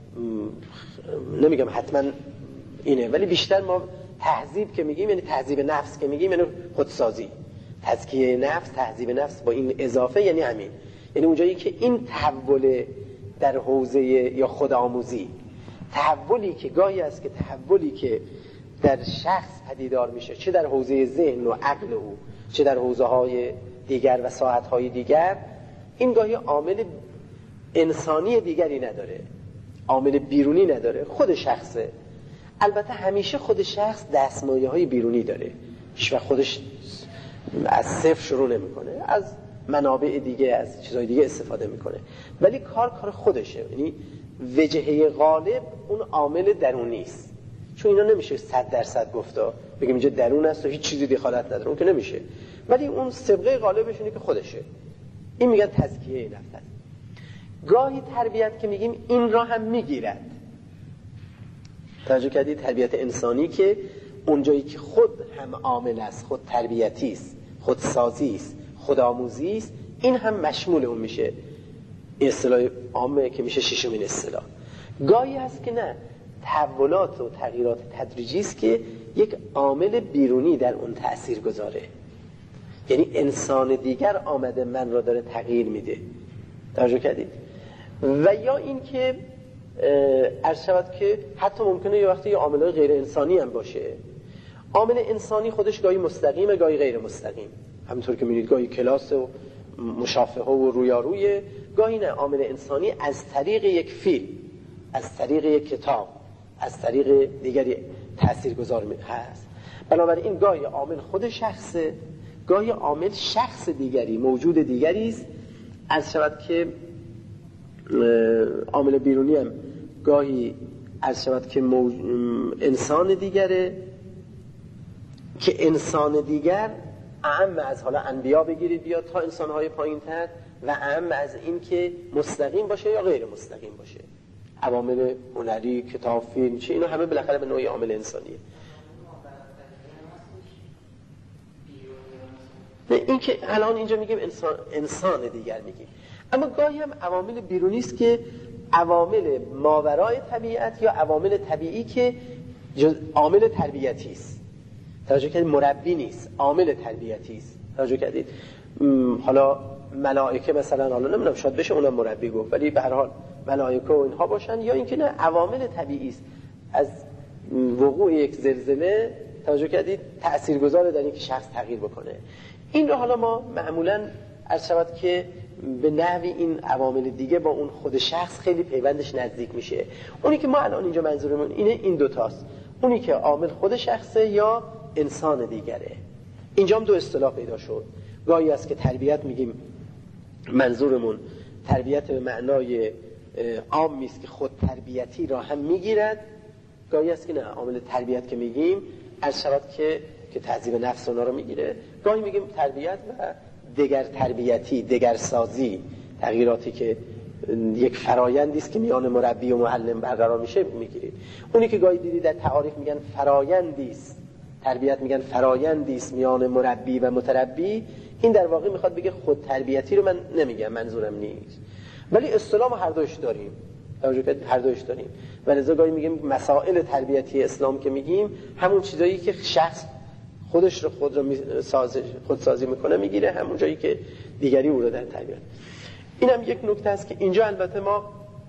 نمیگم حتما اینه، ولی بیشتر ما تهذیب که میگیم یعنی تهذیب نفس که میگیم یعنی خودسازی، تزکیه نفس، تهذیب نفس با این اضافه یعنی همین، یعنی اونجایی که این تحول در حوزه یا خودآموزی، تحولی که گاهی است که تحولی که در شخص پدیدار میشه، چه در حوزه ذهن و عقل او، چه در حوزه های دیگر و ساحت های دیگر، این گاهی عامل انسانی دیگری نداره، عامل بیرونی نداره، خود شخصه. البته همیشه خود شخص دستمایه های بیرونی داره، هیچ وقت خودش از صفر شروع نمیکنه، از منابع دیگه، از چیزهای دیگه استفاده میکنه، ولی کار کار خودشه. یعنی وجهه غالب اون عامل درونی است، چون اینا نمیشه صد درصد گفتا بگیم اینجا درون است و هیچ چیزی دخالت نداره، اون که نمیشه، ولی اون سابقه غالبش اینه که خودشه. این میگن تزکیه نفس. گاهی تربیت که میگیم این را هم میگیرد. توجه کردید؟ تربیت انسانی که اونجایی که خود هم عامل است، خود تربیتی است، خود سازی است، خود آموزی است، این هم مشمول اون میشه. این اصطلاح عامه که میشه ششمین اصطلاح. گاهی هست که نه، تحولات و تغییرات تدریجی است که یک عامل بیرونی در اون تأثیر گذاره، یعنی انسان دیگر آمده من را داره تغییر میده. توجه کردید؟ و یا این که عرض شود که حتی ممکنه یه وقتی یه عامل غیر انسانی هم باشه. عامل انسانی خودش گاهی مستقیمه، گاهی غیر مستقیم، همونطور که می‌بینید گاهی کلاس و مشافهه و رویارویه، گاهی نه، عامل انسانی از طریق یک فیلم، از طریق یک کتاب، از طریق دیگری تاثیرگذار هست. بنابراین گاهی عامل خود شخصه، گاهی عامل شخص دیگری، موجود دیگری است. از شود که عامل بیرونی هم گاهی از شود که موج... انسان دیگره، که انسان دیگر اعم از حالا انبیا بگیرید بیاد تا انسانهای پایین تر، و اعم از این که مستقیم باشه یا غیر مستقیم باشه. عوامل هنری، کتاب، فیلم، چی، اینا همه بالاخره به نوعی عامل انسانیه. نه این که الان اینجا میگیم انسان انسان دیگر میگیم، اما گاهی هم عوامل بیرونی است که عوامل ماورای طبیعت یا عوامل طبیعی که عامل تربیتی است. توجه کردید؟ مربی نیست، عامل تربیتی است. توجه کردید؟ حالا ملائکه مثلا، حالا نمیدونم شاید بشه اونم مربی گفت، ولی به هر حال ملائکه و اینها باشن، یا اینکه نه، عوامل طبیعی است. از وقوع یک زلزله توجه کردید تاثیرگذار در اینکه شخص تغییر بکنه. این رو حالا ما معمولاً عرض شود که به نحوی این عوامل دیگه با اون خود شخص خیلی پیوندش نزدیک میشه. اونی که ما الان اینجا منظورمون اینه، این دوتاست، اونی که عامل خود شخصه یا انسان دیگره. اینجا هم دو اصطلاح پیدا شد. گاهی است که تربیت میگیم منظورمون تربیت به معنای عامی است که خود تربیتی را هم میگیرد. گاهی است که نه، عامل تربیت که میگیم از شود که که تعذیب نفس اونا رو میگیره. گاهی میگیم تربیت و دگر تربیتی، دگر سازی، تغییراتی که یک فرایندی است که میان مربی و معلم برقرار میشه میگیرید. اونی که گاهی دیدی در تعاریف میگن فرایندی است، تربیت میگن فرایندی است میان مربی و متربی، این در واقع میخواد بگه خود تربیتی رو من نمیگم، منظورم نیست، ولی اصطلاح هر دوش داریم، توجه کنید هر دوش داریم. و لذا گاهی میگیم مسائل تربیتی اسلام که میگیم همون چیزایی که شخص خودش رو خود رو خودسازی میکنه میگیره، همون جایی که دیگری او رو در تربیت. این هم یک نکته است که اینجا البته ما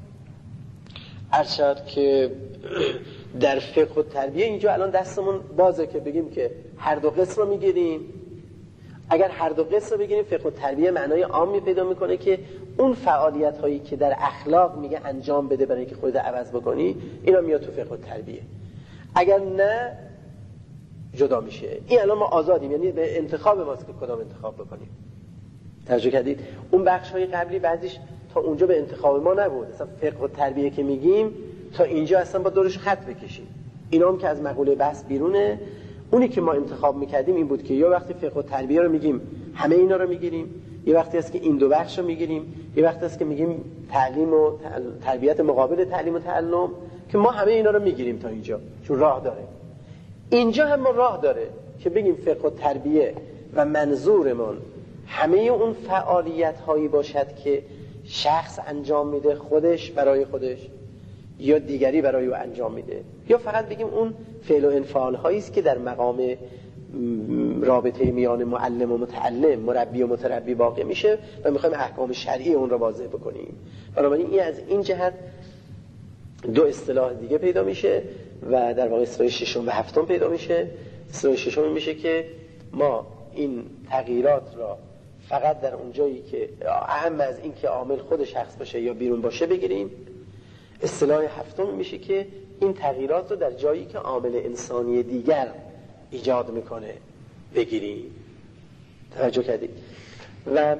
ارشد که در فقه و تربیه اینجا الان دستمون بازه که بگیم که هر دو قسم رو میگیریم. اگر هر دو قسم رو بگیریم فقه و تربیه معنای عامی پیدا میکنه که اون فعالیت هایی که در اخلاق میگه انجام بده برای اینکه خودت عوض بکنی، اینا میاد تو فقه و تربیه. اگر نه جدا میشه. این الان ما آزادیم، یعنی به انتخاب ماست که کدام انتخاب بکنیم. توجه کردید؟ اون بخش های قبلی بعضیش تا اونجا به انتخاب ما نبود. اصلا فقه و تربیه که میگیم تا اینجا اصلا با دورش خط بکشیم. اینا هم که از مقوله بحث بیرونه. اونی که ما انتخاب میکردیم این بود که یا وقتی فقه و تربیه رو میگیم همه اینا رو میگیریم، یه وقتی است که این دو بخش رو میگیریم، یه وقتی است که میگیم تعلیم و تربیت مقابل تعلیم و تعلم، که ما همه اینا رو میگیریم تا اینجا، چون راه داره. اینجا هم ما راه داره که بگیم فقه و تربیه و منظورمون همه اون فعالیت هایی باشد که شخص انجام میده، خودش برای خودش یا دیگری برای او انجام میده، یا فقط بگیم اون فعل و انفعال هایی است که در مقام رابطه میان معلم و متعلم، مربی و متربی واقع میشه و میخوایم احکام شرعی اون رو واضح بکنیم. بنابراین این از این جهت دو اصطلاح دیگه پیدا میشه و در واقع اصطلاح ششم و هفتم پیدا میشه. اصطلاح ششم میشه که ما این تغییرات را فقط در اون جایی که اهم از این که عامل خود شخص باشه یا بیرون باشه بگیریم. اصطلاح هفتم میشه که این تغییرات رو در جایی که عامل انسانی دیگر ایجاد میکنه بگیریم. توجه کردید؟ و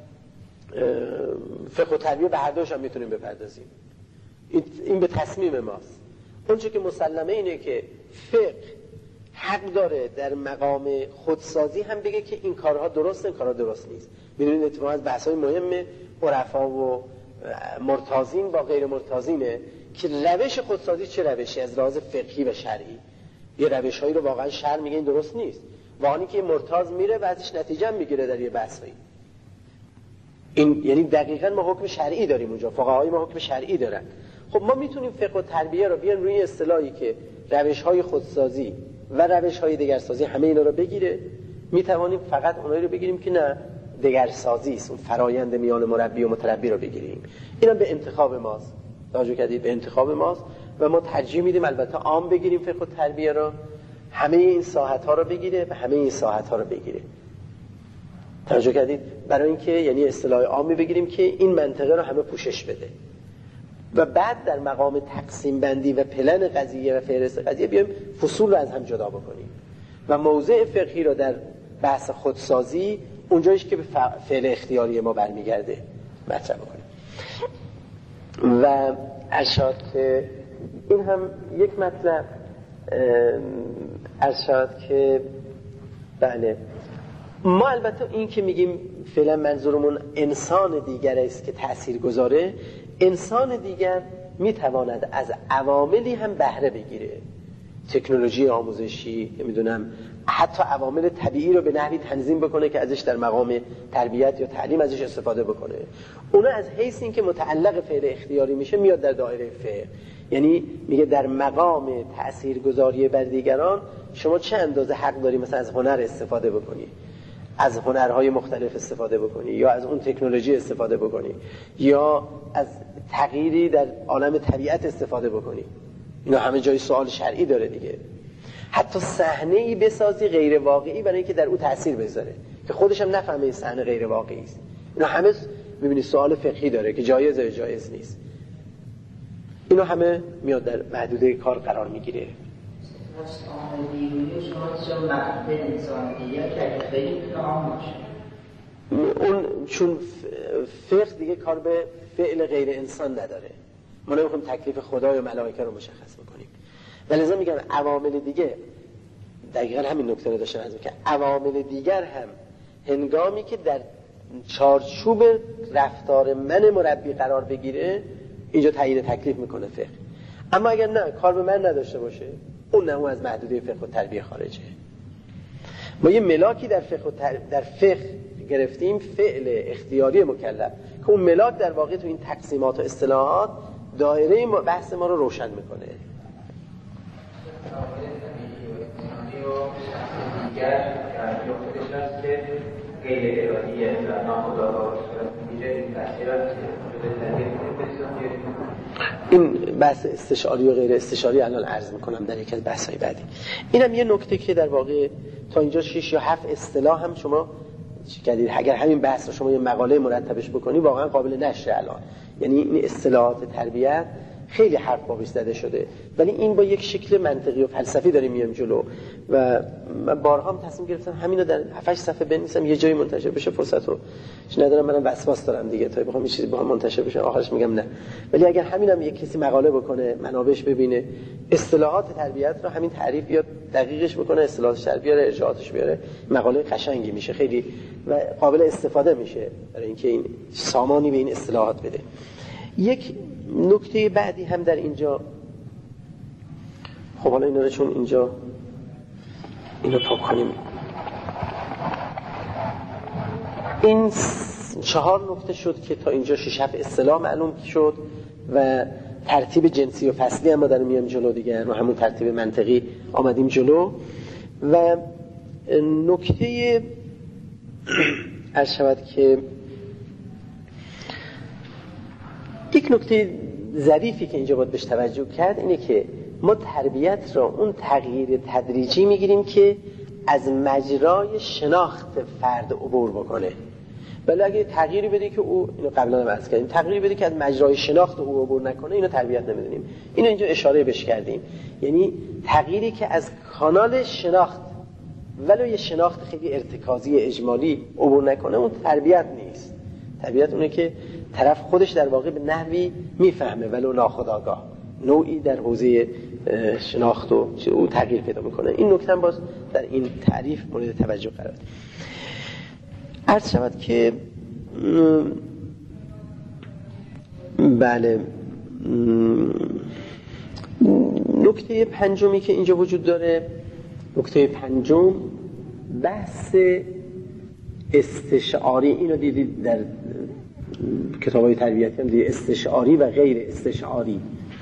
فقه و تربیه به هر دوش هم میتونیم بپردازیم. این به تصمیم ماست. اونچه که مسلمه اینه که فقه حق داره در مقام خودسازی هم بگه که این کارها درسته، این کارها درست نیست. میدونید اتفاقا از بحث‌های مهم عرفا و مرتازین با غیر مرتازینه که روش خودسازی چه روشی از لحاظ فقهی و شرعی. یه روش‌هایی رو واقعا شرع میگه این درست نیست، واقعا که مرتاز میره و ازش نتیجه میگیره در یه بحثی. این یعنی دقیقاً ما حکم شرعی داریم اونجا، فقهای ما حکم شرعی دارن. خب ما میتونیم فقه و تربیه رو بیان روی اصطلاحی که روش‌های خودسازی و روش‌های دگرسازی همه اینا رو بگیره، میتوانیم فقط اونایی رو بگیریم که نه دگرسازی است، اون فرایند میان مربی و متربی رو بگیریم. اینا به انتخاب ماست. توجه کردید؟ به انتخاب ماست و ما ترجیح میدیم البته عام بگیریم فقه و تربیه رو، همه این ساحت‌ها رو بگیره و همه این ساحت‌ها رو بگیره. توجه کردید؟ برای اینکه یعنی اصطلاح عامی بگیریم که این منطقه رو همه پوشش بده و بعد در مقام تقسیم بندی و پلن قضیه و فهرست قضیه بیایم فصول رو از هم جدا بکنیم و موضع فقهی رو در بحث خودسازی اونجایش که به فعل اختیاری ما برمیگرده مطرح بکنیم. و ارشاد که این هم یک مطلب، ارشاد که بله ما البته این که میگیم فعلا منظورمون انسان دیگر است که تأثیر گذاره، انسان دیگر میتواند از عواملی هم بهره بگیره، تکنولوژی آموزشی، نمیدونم حتی عوامل طبیعی رو به نحوی تنظیم بکنه که ازش در مقام تربیت یا تعلیم ازش استفاده بکنه. اونا از حیث این که متعلق فعل اختیاری میشه میاد در دایره فعل، یعنی میگه در مقام تاثیرگذاری بر دیگران شما چه اندازه حق داری مثلا از هنر استفاده بکنی، از هنرهای مختلف استفاده بکنی، یا از اون تکنولوژی استفاده بکنی، یا از تغییری در عالم طبیعت استفاده بکنی. اینا همه جای سوال شرعی داره دیگه. حتی صحنه‌ای بسازی غیر واقعی برای اینکه در او تأثیر بذاره که خودش هم نفهمه این صحنه غیر واقعی است. اینا همه می‌بینی سوال فقهی داره که جایز یا جایز نیست. اینا همه میاد در محدوده کار قرار میگیره. اون چون فقه دیگه کار به فعل غیر انسان نداره، ما نمیخوایم تکلیف خدا و ملائکه رو مشخص بکنیم، ولذا میگم عوامل دیگه دقیقا همین نکته رو داشتن عرض که عوامل دیگر هم هنگامی که در چارچوب رفتار من مربی قرار بگیره اینجا تعیین تکلیف میکنه فقه. اما اگر نه کار به من نداشته باشه اون نه از محدوده فقه و تربیه خارجه. ما یه ملاکی در فقه و تر... در فقه گرفتیم، فعل اختیاری مکلف، که اون ملاک در واقع تو این تقسیمات و اصطلاحات دایره بحث ما رو روشن میکنه. دیگر خودش هست که غیر ارادیه و ناخودآگاه اینجا این تأثیر هست که این بحث استشعاری و غیر استشعاری الان عرض میکنم در یک از بحث‌های بعدی. اینم یه نکته که در واقع تا اینجا شش یا هفت اصطلاح هم شما چی کردید. اگر همین بحث رو شما یه مقاله مرتبش بکنی واقعا قابل نشر الان. یعنی این اصطلاحات تربیت خیلی حرف بابش زده شده، ولی این با یک شکل منطقی و فلسفی داریم میام جلو و من بارها هم تصمیم گرفتم همین رو در هفت هشت صفحه بنویسم یه جایی منتشر بشه. فرصت رو ندارم، منم وسواس دارم دیگه تا بخوام یه چیزی با هم منتشر بشه آخرش میگم نه. ولی اگر همینم یک کسی مقاله بکنه، منابعش ببینه، اصطلاحات تربیت رو همین تعریف بیاد دقیقش بکنه، اصطلاحاتش در بیاره، ارجاعاتش بیاره، مقاله قشنگی میشه خیلی و قابل استفاده میشه برای اینکه این سامانی به این اصطلاحات بده. یک نکته بعدی هم در اینجا، خب حالا اینا رو چون اینجا اینو پاک کنیم، این چهار نکته شد که تا اینجا شش هفت اصطلاح معلوم شد و ترتیب جنسی و فصلی هم ما داریم میام جلو دیگه، رو همون ترتیب منطقی آمدیم جلو. و نکته عرض شود که یک نکته ظریفی که اینجا باید بهش توجه کرد اینه که ما تربیت را اون تغییر تدریجی میگیریم که از مجرای شناخت فرد عبور بکنه. ولی اگه تغییری بده که او، اینو قبلا هم عرض کردیم، تغییری بده که از مجرای شناخت او عبور نکنه، اینو تربیت نمیدونیم. اینو اینجا اشاره بهش کردیم، یعنی تغییری که از کانال شناخت ولو یه شناخت خیلی ارتکازی اجمالی عبور نکنه اون تربیت نیست. تربیت اونه که طرف خودش در واقع به نحوی میفهمه ولو ناخودآگاه، نوعی در حوزه شناخت و او تغییر پیدا میکنه. این نکته هم باز در این تعریف مورد توجه قرار داد. عرض شود که بله نکته پنجمی که اینجا وجود داره، نکته پنجم بحث استشعاری. اینو دیدید در کتاب‌های تربیتی هم دیدید، استشعاری و غیر استشعاری.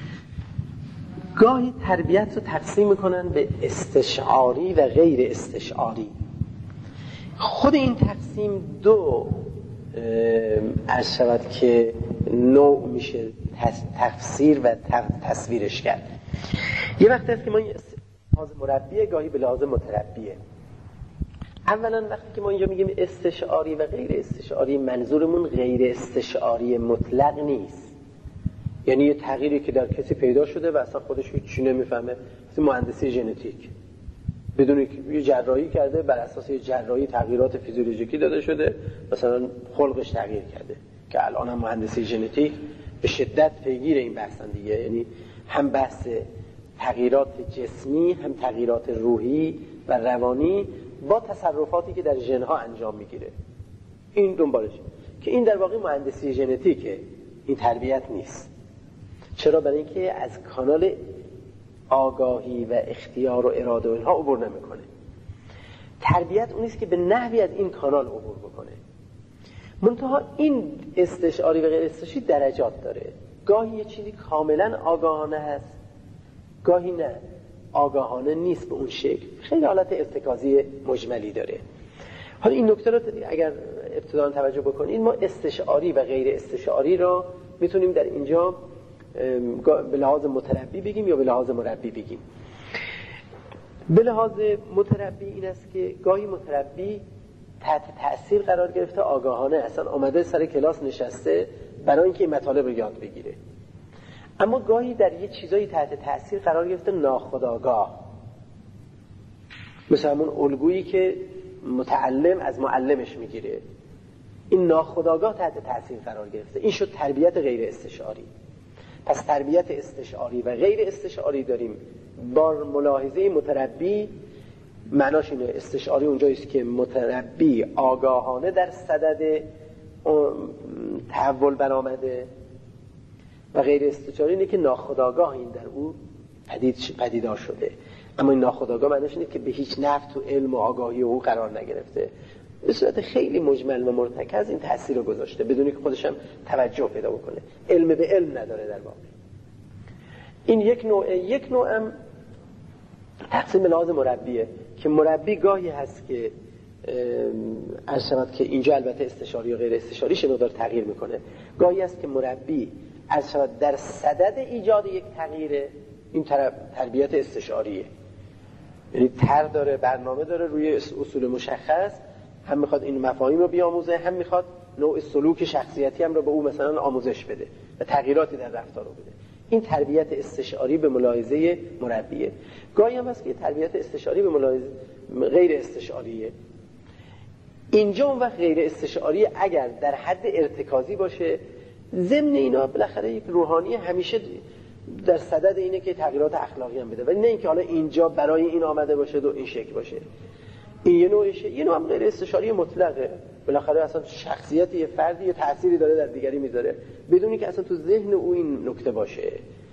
گاهی تربیت رو تقسیم میکنن به استشعاری و غیر استشعاری. خود این تقسیم دو عرض شود که نوع میشه تفسیر و تصویرش کرد. یه وقت هست که ما این لحاظ مربیه، گاهی به لحاظ متربیه. اولا وقتی که ما اینجا میگیم استشعاری و غیر استشعاری، منظورمون غیر استشعاری مطلق نیست. یعنی یه تغییری که در کسی پیدا شده و اصلا خودش هیچ نمیفهمه، مثل مهندسی ژنتیک، بدون یه جراحی کرده، بر اساس یه جراحی تغییرات فیزیولوژیکی داده شده، مثلا خلقش تغییر کرده، که الان هم مهندسی ژنتیک به شدت پیگیر این بحثن دیگه. یعنی هم بحث تغییرات جسمی، هم تغییرات روحی و روانی با تصرفاتی که در ژن‌ها انجام میگیره، این دنبالش، که این در واقع مهندسی ژنتیکه، این تربیت نیست. چرا؟ برای اینکه از کانال آگاهی و اختیار و اراده و اینها عبور نمیکنه. تربیت اونیست که به نحوی از این کانال عبور بکنه. منتها این استشعاری و غیر استشعاری درجات داره. گاهی یه چیزی کاملا آگاهانه هست، گاهی نه، آگاهانه نیست به اون شکل، خیلی حالت ارتکازی مجملی داره. حالا این نکته رو اگر ابتداً توجه بکنید، ما استشعاری و غیر استشعاری رو میتونیم در اینجا به لحاظ متربی بگیم یا به لحاظ مربی بگیم. به لحاظ متربی این است که گاهی متربی تحت تأثیر قرار گرفته، آگاهانه اصلا آمده سر کلاس نشسته برای اینکه این مطالب رو یاد بگیره. اما گاهی در یه چیزایی تحت تأثیر قرار گرفته ناخودآگاه، مثلا همون الگویی که متعلم از معلمش میگیره، این ناخودآگاه تحت تأثیر قرار گرفته. این شد تربیت غیر استشعاری. پس تربیت استشعاری و غیر استشعاری داریم با ملاحظه متربی معناش اینه استشعاری اونجاییست که متربی آگاهانه در صدد تحول برآمده و غیر استشعاری اینه که ناخودآگاه این در او پدید پدیدار شده. اما این ناخودآگاه معناش اینه که به هیچ نفع تو علم و آگاهی او قرار نگرفته، به صورت خیلی مجمل و مرتکز این تأثیر رو گذاشته بدون که خودش هم توجه پیدا بکنه، علم به علم نداره در واقع. این یک نوع. یک نوع هم تقسیم به لحاظ مربیه که مربی گاهی هست که عرض شود که اینجا البته استشاری و غیر استشاریش مقدار تغییر میکنه. گاهی هست که مربی عرض شود در صدد ایجاد یک تغییره، این تربیت استشاریه، یعنی تر داره، برنامه داره روی اصول مشخص، هم میخواد این مفاهیم رو بیاموزه، هم میخواد نوع سلوک شخصیتی هم رو به او مثلا آموزش بده و تغییراتی در رفتار رو بده. این تربیت استشاری به ملاحظه مربیه. گاهی هم هست که تربیت استشاری به ملاحظه غیر استشاریه. اینجا اون وقت غیر استشاری اگر در حد ارتکازی باشه، ضمن اینا بالاخره یک روحانی همیشه در صدد اینه که تغییرات اخلاقی هم بده، ولی نه اینکه حالا اینجا برای این آمده باشه و این شکل باشه. این یه نوعشه. یه نوع هم غیر استشاری مطلقه، بالاخره اصلا شخصیت یه فردی یه تأثیری داره در دیگری میذاره بدونی که اصلا تو ذهن او این نکته باشه.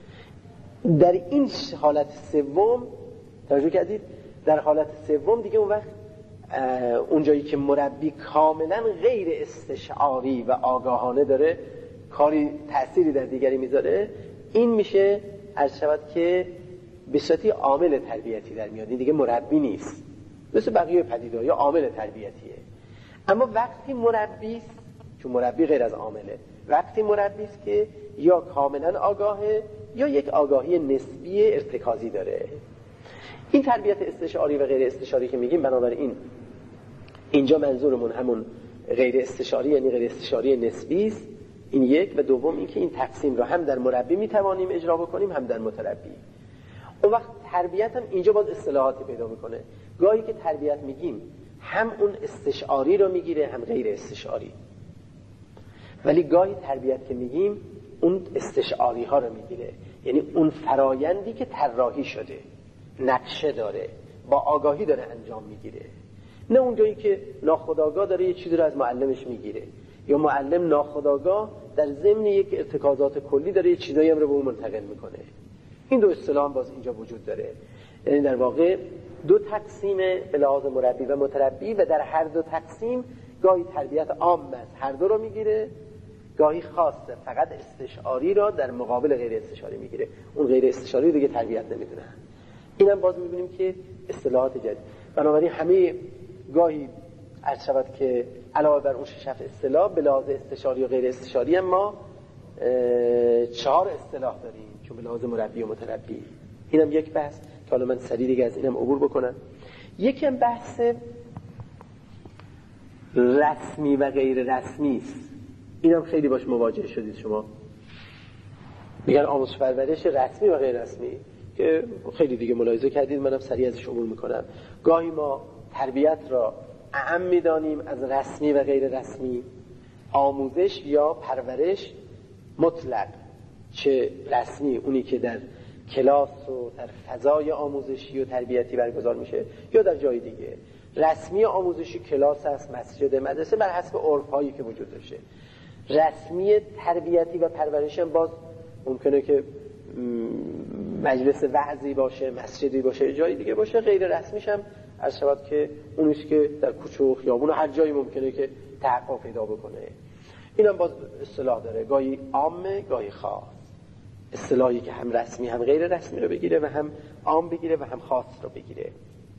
در این حالت سوم توجه کردید، در حالت سوم دیگه اون وقت اونجایی که مربی کاملا غیر استشعاری و آگاهانه داره کاری تأثیری در دیگری میذاره، این میشه عرض شود که به صورتی عامل تربیتی در میاد. این دیگه مربی نیست، مثل بقیه پدیده‌ها یا عامل تربیتیه. اما وقتی مربی است، چون مربی غیر از عامله، وقتی مربی است که یا کاملا آگاهه یا یک آگاهی نسبی ارتکازی داره. این تربیت استشعاری و غیر استشاری که میگیم، بنابراین اینجا منظورمون همون غیر استشاری یعنی غیر استشاری نسبی است، این یک. و دوم این که این تقسیم رو هم در مربی میتوانیم اجرا بکنیم هم در متربی. اون وقت تربیت هم اینجا باز اصطلاحاتی پیدا میکنه. گاهی که تربیت میگیم هم اون استشعاری رو میگیره هم غیر استشعاری، ولی گاهی تربیت که میگیم اون استشعاری ها رو میگیره، یعنی اون فرایندی که طراحی شده، نقشه داره، با آگاهی داره انجام میگیره، نه اونجایی که ناخودآگاه داره یه چیزی رو از معلمش میگیره یا معلم ناخودآگاه در ضمن یک ارتکازات کلی داره یه چیزایی هم رو به اون منتقل میکنه. این دو اصطلاح هم باز اینجا وجود داره. یعنی در واقع دو تقسیم به لحاظ مربی و متربی و در هر دو تقسیم گاهی تربیت عام است هر دو رو میگیره، گاهی خاصه فقط استشعاری را در مقابل غیر استشعاری میگیره، اون غیر استشعاری دیگه تربیت نمیدونه. اینم باز میبینیم که اصطلاحات جدید. بنابراین همه گاهی عرض شود که علاوه بر اون شش اصطلاح به لحاظ استشاری و غیر استشاری هم ما چهار اصطلاح داریم، چون به لحاظ مربی و متربی. اینم یک بحث که حالا من سریع دیگه از اینم عبور بکنم. یکم بحث رسمی و غیر رسمی است. اینم خیلی باش مواجه شدید شما. میگن آموزش پرورش رسمی و غیر رسمی که خیلی دیگه ملاحظه کردید، منم سریع ازش عبور میکنم. گاهی ما تربیت را اعم میدانیم از رسمی و غیر رسمی، آموزش یا پرورش مطلق، چه رسمی اونی که در کلاس و در فضای آموزشی و تربیتی برگزار میشه یا در جای دیگه. رسمی آموزشی کلاس هست، مسجد، مدرسه، بر حسب عرف‌هایی که وجود داشته. رسمی تربیتی و پرورش هم باز ممکنه که مجلس وعظی باشه، مسجدی باشه، جای دیگه باشه. غیر رسمیش هم عرض شود که اونیست که در کوچه و خیابون و هر جایی ممکنه که تحقق پیدا بکنه. اینم باز اصطلاح داره، گاهی عامه گاهی خاص. اصطلاحی که هم رسمی هم غیر رسمی رو بگیره و هم عام بگیره و هم خاص رو بگیره.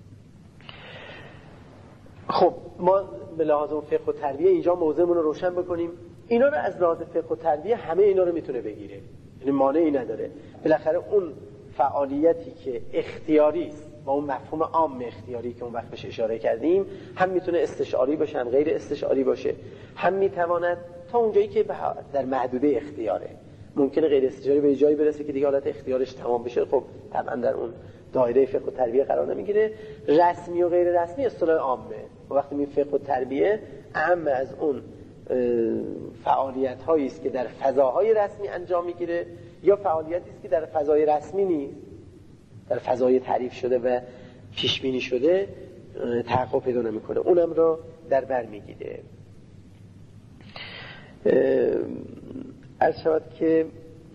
خب ما به لحاظ فقه و تربیه اینجا موضوعمون رو روشن بکنیم. اینا رو از لحاظ فقه و تربیه همه اینا رو میتونه بگیره، یعنی مانعی نداره. بالاخره اون فعالیتی که اختیاری است با اون مفهوم عام اختیاری که اون وقت بهش اشاره کردیم، هم میتونه استشعاری باشه هم غیر استشعاری باشه، هم میتواند تا اونجایی که در محدوده اختیاره. ممکنه غیر استشعاری به جایی برسه که دیگه حالت اختیارش تمام بشه، خب طبعا در اون دایره فقه و تربیه قرار نمیگیره. رسمی و غیر رسمی اصطلاح عامه. و وقتی می فقه و تربیه اهم از اون فعالیت هایی است که در فضاهای رسمی انجام میگیره یا فعالیتی است که در فضای رسمی نیست، در فضای تعریف شده و پیش بینی شده تحقق پیدا نمیکنه، اونم را در بر میگیره. عرض شود که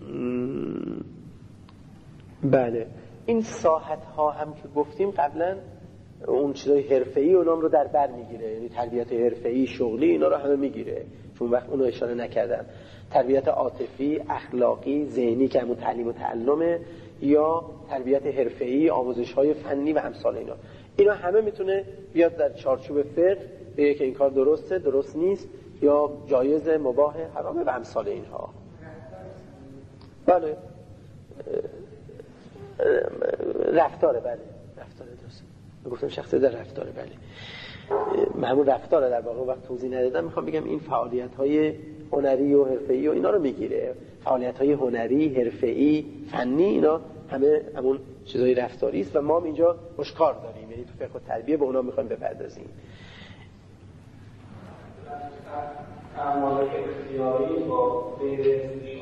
بله این ساحت ها هم که گفتیم قبلا اون چیزای حرفه‌ای اونام رو در بر میگیره، یعنی تربیت حرفه‌ای شغلی اینا رو همه میگیره، چون وقت اونو اشاره نکردم. تربیت عاطفی، اخلاقی، ذهنی که همون تعلیم و تعلمه، یا تربیت حرفه‌ای، آموزش‌های فنی و امثال اینا، اینا همه میتونه بیاد در چارچوب فقه بگه که این کار درسته، درست نیست، یا جایز، مباح، حرامه و امثال اینها. بله رفتاره، بله رفتاره درست گفتم، شخصیت در رفتاره، بله همون رفتاره. در واقع وقت توضیح ندادم، میخوام بگم این فعالیت‌های هنری و حرفه‌ای و اینا رو میگیره، فعالیت‌های هنری، حرفه‌ای، فنی، اینا همه همون چیزای رفتاری است و ما هم اینجا مشکار داریم، یعنی تو فقه و تربیه به اونا میخوایم بپردازیم. اعمال اختیاری با غیر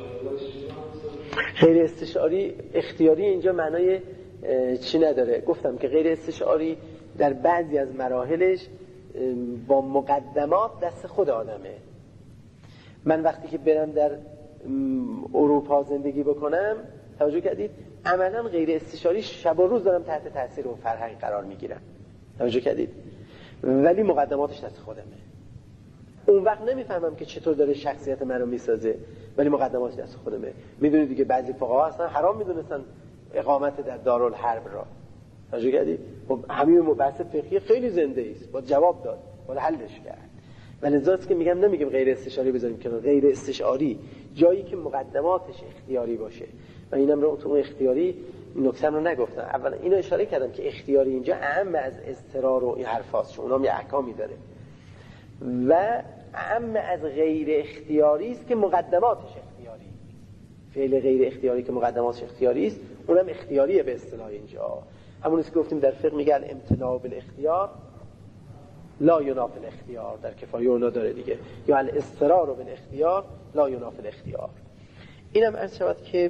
غیر استشعاری اختیاری اینجا معنای چی نداره. گفتم که غیر استشعاری در بعضی از مراحلش با مقدمات دست خود آدمه. من وقتی که برم در اروپا زندگی بکنم، توجه کردید عملا غیر استشعاری شب و روز دارم تحت تاثیر اون فرهنگ قرار میگیرم، توجه کردید، ولی مقدماتش دست خودمه. اون وقت نمیفهمم که چطور داره شخصیت من رو میسازه، ولی مقدماتش دست خودمه. میدونید دیگه بعضی فقها اصلا حرام میدونستن اقامت در دارالحرب را، توجه کردید. خب همین مبحث فقهی خیلی زنده است، با جواب داد، با حلش کرد. و لذاست که میگم نمیگم غیر استشعاری بذاریم کنار، غیر استشعاری جایی که مقدماتش اختیاری باشه. و اینم رو تو اختیاری نکته رو نگفتم، اولا اینو اشاره کردم که اختیاری اینجا اهم از اضطرار و این حرفاست، چون اونام یه احکامی داره، و اهم از غیر اختیاری است که مقدماتش اختیاری. فعل غیر اختیاری که مقدماتش اختیاری است اونم اختیاریه به اصطلاح اینجا. همون است که گفتیم در فقه میگن امتناع بالاختیار لا ینافی الاختیار، در کفایه اونا داره دیگه، یا الاضطرار بالاختیار لا ینافی الاختیار. اینم عرض شود که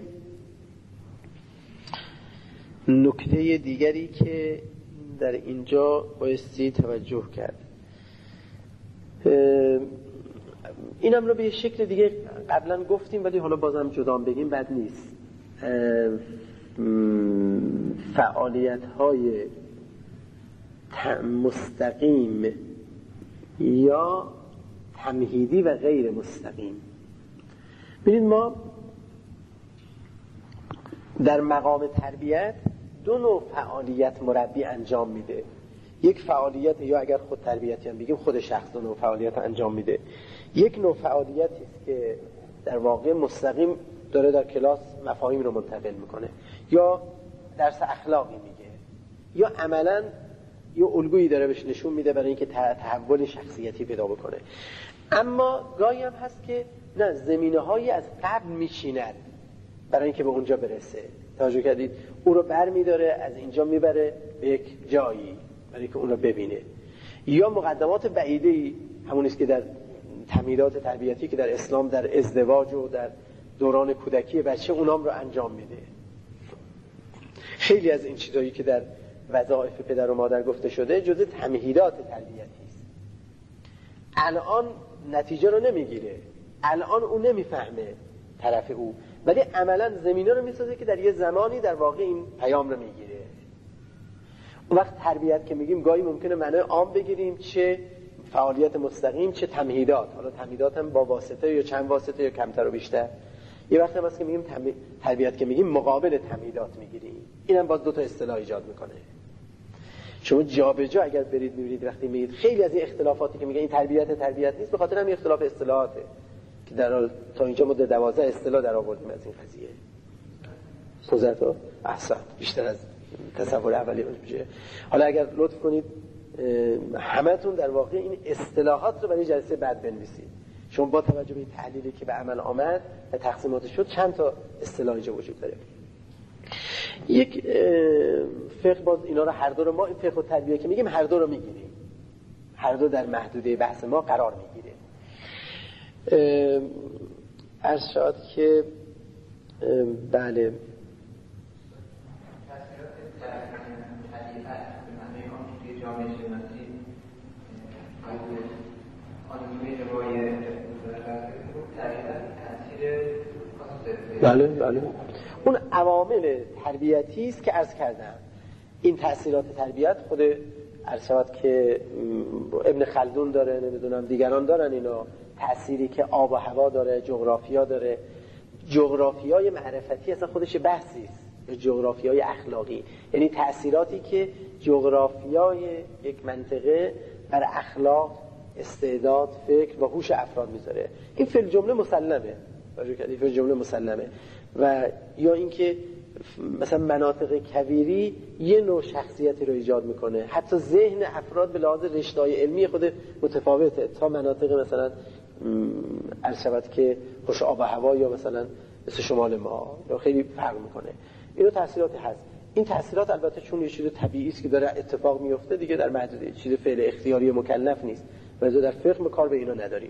نکته دیگری که در اینجا بایستی توجه کرد. اینم رو به یه شکل دیگه قبلا گفتیم ولی حالا بازم جدا بگیم بد نیست. فعالیت های مستقیم یا تمهیدی و غیر مستقیم. ببینید ما در مقام تربیت دو نوع فعالیت مربی انجام میده. یک فعالیت، یا اگر خود تربیتی هم بگیم خود شخص دو نوع فعالیت انجام میده. یک نوع فعالیتی است که در واقع مستقیم داره در کلاس مفاهیم رو منتقل میکنه، یا درس اخلاقی میگه، یا عملاً یه الگویی داره بهش نشون میده برای اینکه تحول شخصیتی پیدا بکنه. اما گاهی هم هست که نه، زمینه‌هایی از قبل میچیند برای اینکه به اونجا برسه. توجه کردید؟ او رو بر میداره از اینجا میبره به یک جایی برای اینکه اون رو ببینه. یا مقدمات بعیده‌ای، همون است که در تمهیدات تربیتی که در اسلام در ازدواج و در دوران کودکی بچه اونام رو انجام میده. خیلی از این چیزایی که در وظایف پدر و مادر گفته شده جزء تمهیدات تربیتی است. الان نتیجه رو نمیگیره، الان اون نمیفهمه طرف او، ولی عملا زمینه رو میسازه که در یه زمانی در واقع این پیام رو میگیره. اون وقت تربیت که میگیم گاهی ممکنه معنای عام بگیریم، چه فعالیت مستقیم چه تمهیدات. حالا تمهیدات هم با واسطه یا چند واسطه یا کمتر و بیشتر. یه وقت هم هست که میگیم تربیت که میگیم مقابل تمهیدات میگیریم. اینم باز دو تا اصطلاح ایجاد میکنه. شما جا به جا اگر برید میبینید وقتی میگید خیلی از این اختلافاتی که میگن این تربیت تربیت نیست، به خاطر همین اختلاف اصطلاحاته که در تا اینجا ما دوازده اصطلاح در آوردیم از این قضیه. پوزتو احسن بیشتر از تصور اولی میشه. حالا اگر لطف کنید همتون در واقع این اصطلاحات رو برای جلسه بعد بنویسید. شما با توجه به این تحلیلی که به عمل آمد و تقسیمات شد چند تا اصطلاح اینجا وجود داره. یک فقه باز اینا رو هر دو رو ما این فقه و تربیه که میگیم هر دو رو میگیریم، هر دو در محدوده بحث ما قرار میگیره. عرض شد که بله جامعه شناسی از آنیمه روای تاثیر بله بله اون عوامل تربیتی است که عرض کردم. این تأثیرات تربیت خود عرض شود که ابن خلدون داره، نمیدونم دیگران دارن، اینا تأثیری که آب و هوا داره، جغرافیا داره. جغرافیای معرفتی اصلا خودش بحثی است، یا جغرافیای اخلاقی، یعنی تأثیراتی که جغرافیای یک منطقه بر اخلاق، استعداد، فکر و هوش افراد میذاره. این فی الجمله مسلمه، راجع کردی فی الجمله مسلمه. و یا اینکه مثلا مناطق کویری یه نوع شخصیتی رو ایجاد میکنه، حتی ذهن افراد به لحاظ رشته‌های علمی خود متفاوته تا مناطق مثلا عرض شود که خوش آب و هوا یا مثلا مثل شمال ما، یا خیلی فرق میکنه. اینو تاثیراتی هست. این تاثیرات البته چون یه چیز طبیعی است که داره اتفاق میفته دیگه در محدوده چیز فعل اختیاری مکلف نیست، ولی در فقه کار به اینا نداریم.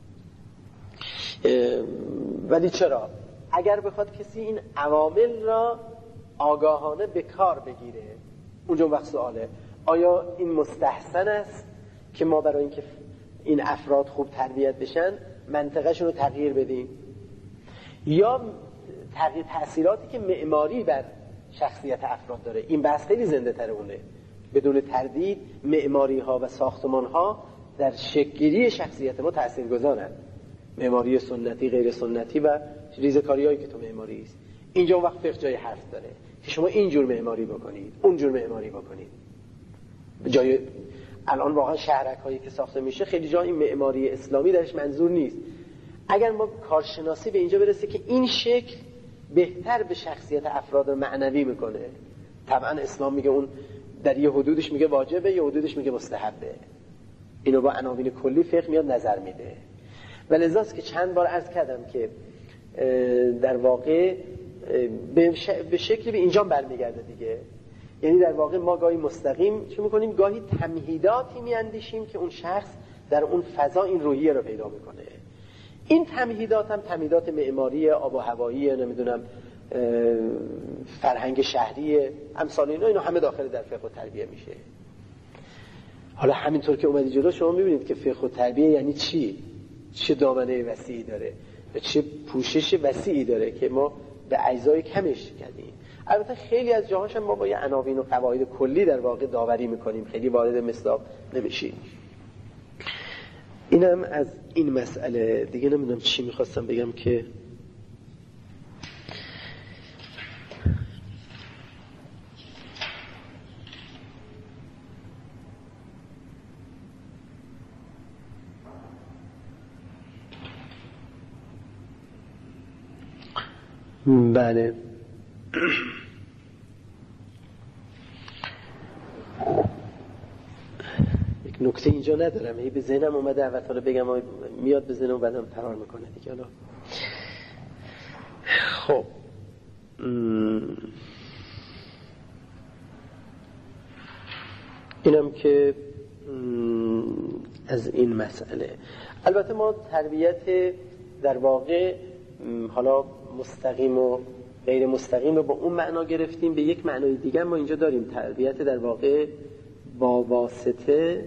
ولی چرا؟ اگر بخواد کسی این عوامل را آگاهانه به کار بگیره، اونجا وقت سواله آیا این مستحسن است که ما برای اینکه این افراد خوب تربیت بشن منطقهشون رو تغییر بدیم، یا تغییر تأثیراتی که معماری بر شخصیت افراد داره. این بحث خیلی زنده تره اونه. بدون تردید معماری ها و ساختمان ها در شکل‌گیری شخصیت ما تأثیر گذارن، معماری سنتی، غیر سنتی و ریزکاری هایی که تو معماری است. اینجا وقت فقه جای حرف داره که شما اینجور معماری بکنید، اونجور معماری بکنید. جای الان واقعا شهرک هایی که ساخته میشه خیلی جا این معماری اسلامی درش منظور نیست. اگر ما کارشناسی به اینجا برسه که این شکل بهتر به شخصیت افراد معنوی میکنه، طبعا اسلام میگه اون در یه حدودش میگه واجبه، یه حدودش میگه مستحبه. اینو با عناوین کلی فقه میاد نظر میده. و لذاست که چند بار عرض کردم که در واقع به شکلی به اینجا برمیگرده دیگه. یعنی در واقع ما گاهی مستقیم چه میکنیم، گاهی تمهیداتی میاندیشیم که اون شخص در اون فضا این روحیه رو پیدا میکنه. این تمهیدات هم تمهیدات معماری، آب و هوایی، نمیدونم فرهنگ شهری، امثال اینا اینا همه داخل در فقه و تربیه میشه. حالا همینطور که اومدی جلو شما میبینید که فقه و تربیه یعنی چی؟ چه دامنه وسیعی داره و چه پوشش وسیعی داره که ما به اجزای کمش کردیم. البته خیلی از جاهاش هم ما با یه عناوین و قواعد کلی در واقع داوری میکنیم، خیلی وارد مصداق نمیشیم. اینم از این مسئله دیگه. نمیدونم چی میخواستم بگم که بله یک نکته اینجا ندارم، هی به ذهنم اومده اول حالا بگم میاد به ذهنم بعدم فرار میکنه دیگه. حالا خب اینم که از این مسئله. البته ما تربیت در واقع حالا مستقیم و غیر مستقیم رو با اون معنا گرفتیم، به یک معنای دیگه ما اینجا داریم تربیت در واقع با واسطه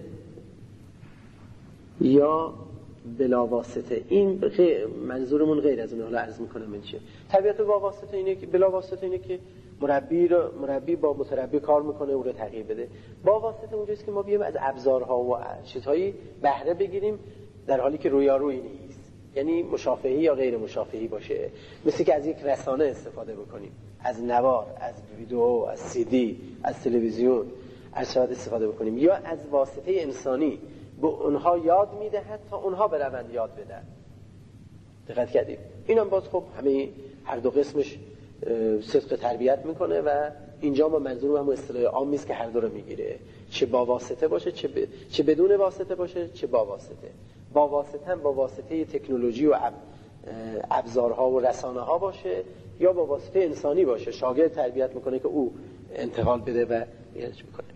یا بلا واسطه. این غیر منظورمون غیر از اون. حالا عرض میکنم این چیه تربیت با واسطه. اینه که بلا واسطه اینه که مربی رو مربی با متربی کار میکنه او رو تغییر بده. با واسطه اونجاست که ما بیایم از ابزارها و چیزهایی بهره بگیریم در حالی که رویارویی نیست، یعنی مشافهی یا غیر مشافهی باشه. مثل که از یک رسانه استفاده بکنیم، از نوار، از ویدیو، از سی دی، از تلویزیون، از شبکه استفاده بکنیم، یا از واسطه انسانی به اونها یاد میدهد تا اونها بروند یاد بدن. دقت کردیم؟ اینم باز خب همه هر دو قسمش صدق تربیت میکنه و اینجا ما منظورم هم اصطلاح عامی است که هر دو رو میگیره، چه با واسطه باشه چه, ب... چه بدون واسطه باشه، چه با واسطه. با واسطه هم با واسطه تکنولوژی و اب... ابزارها و رسانه ها باشه، یا با واسطه انسانی باشه، شاگرد تربیت میکنه که او انتقال بده و یادش میکنه.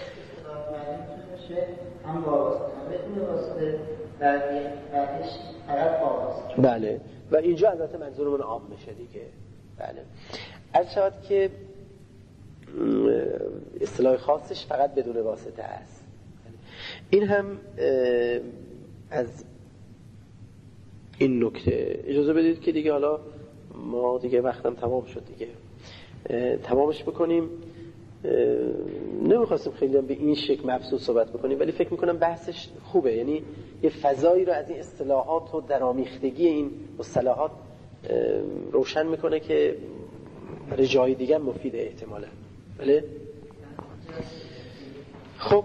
هم با واسطه هم بدون واسطه و بعدش فقط با واسطه. بله، و اینجا البته منظورمون عام میشه دیگه. بله، عرض شود که اصطلاح خاصش فقط بدون واسطه است. این هم از این نکته. اجازه بدید که دیگه حالا ما دیگه وقتم تمام شد دیگه تمامش بکنیم. نمیخواستیم خیلی هم به این شکل مبسوط صحبت بکنیم، ولی فکر میکنم بحثش خوبه، یعنی یه فضایی رو از این اصطلاحات و درآمیختگی این اصطلاحات روشن میکنه که برای جای دیگه مفیده احتمالا. بله؟ خب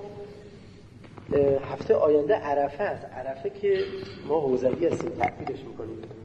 هفته آینده عرفه است. عرفه که ما حوزوی هستیم تعبیرش میکنیم.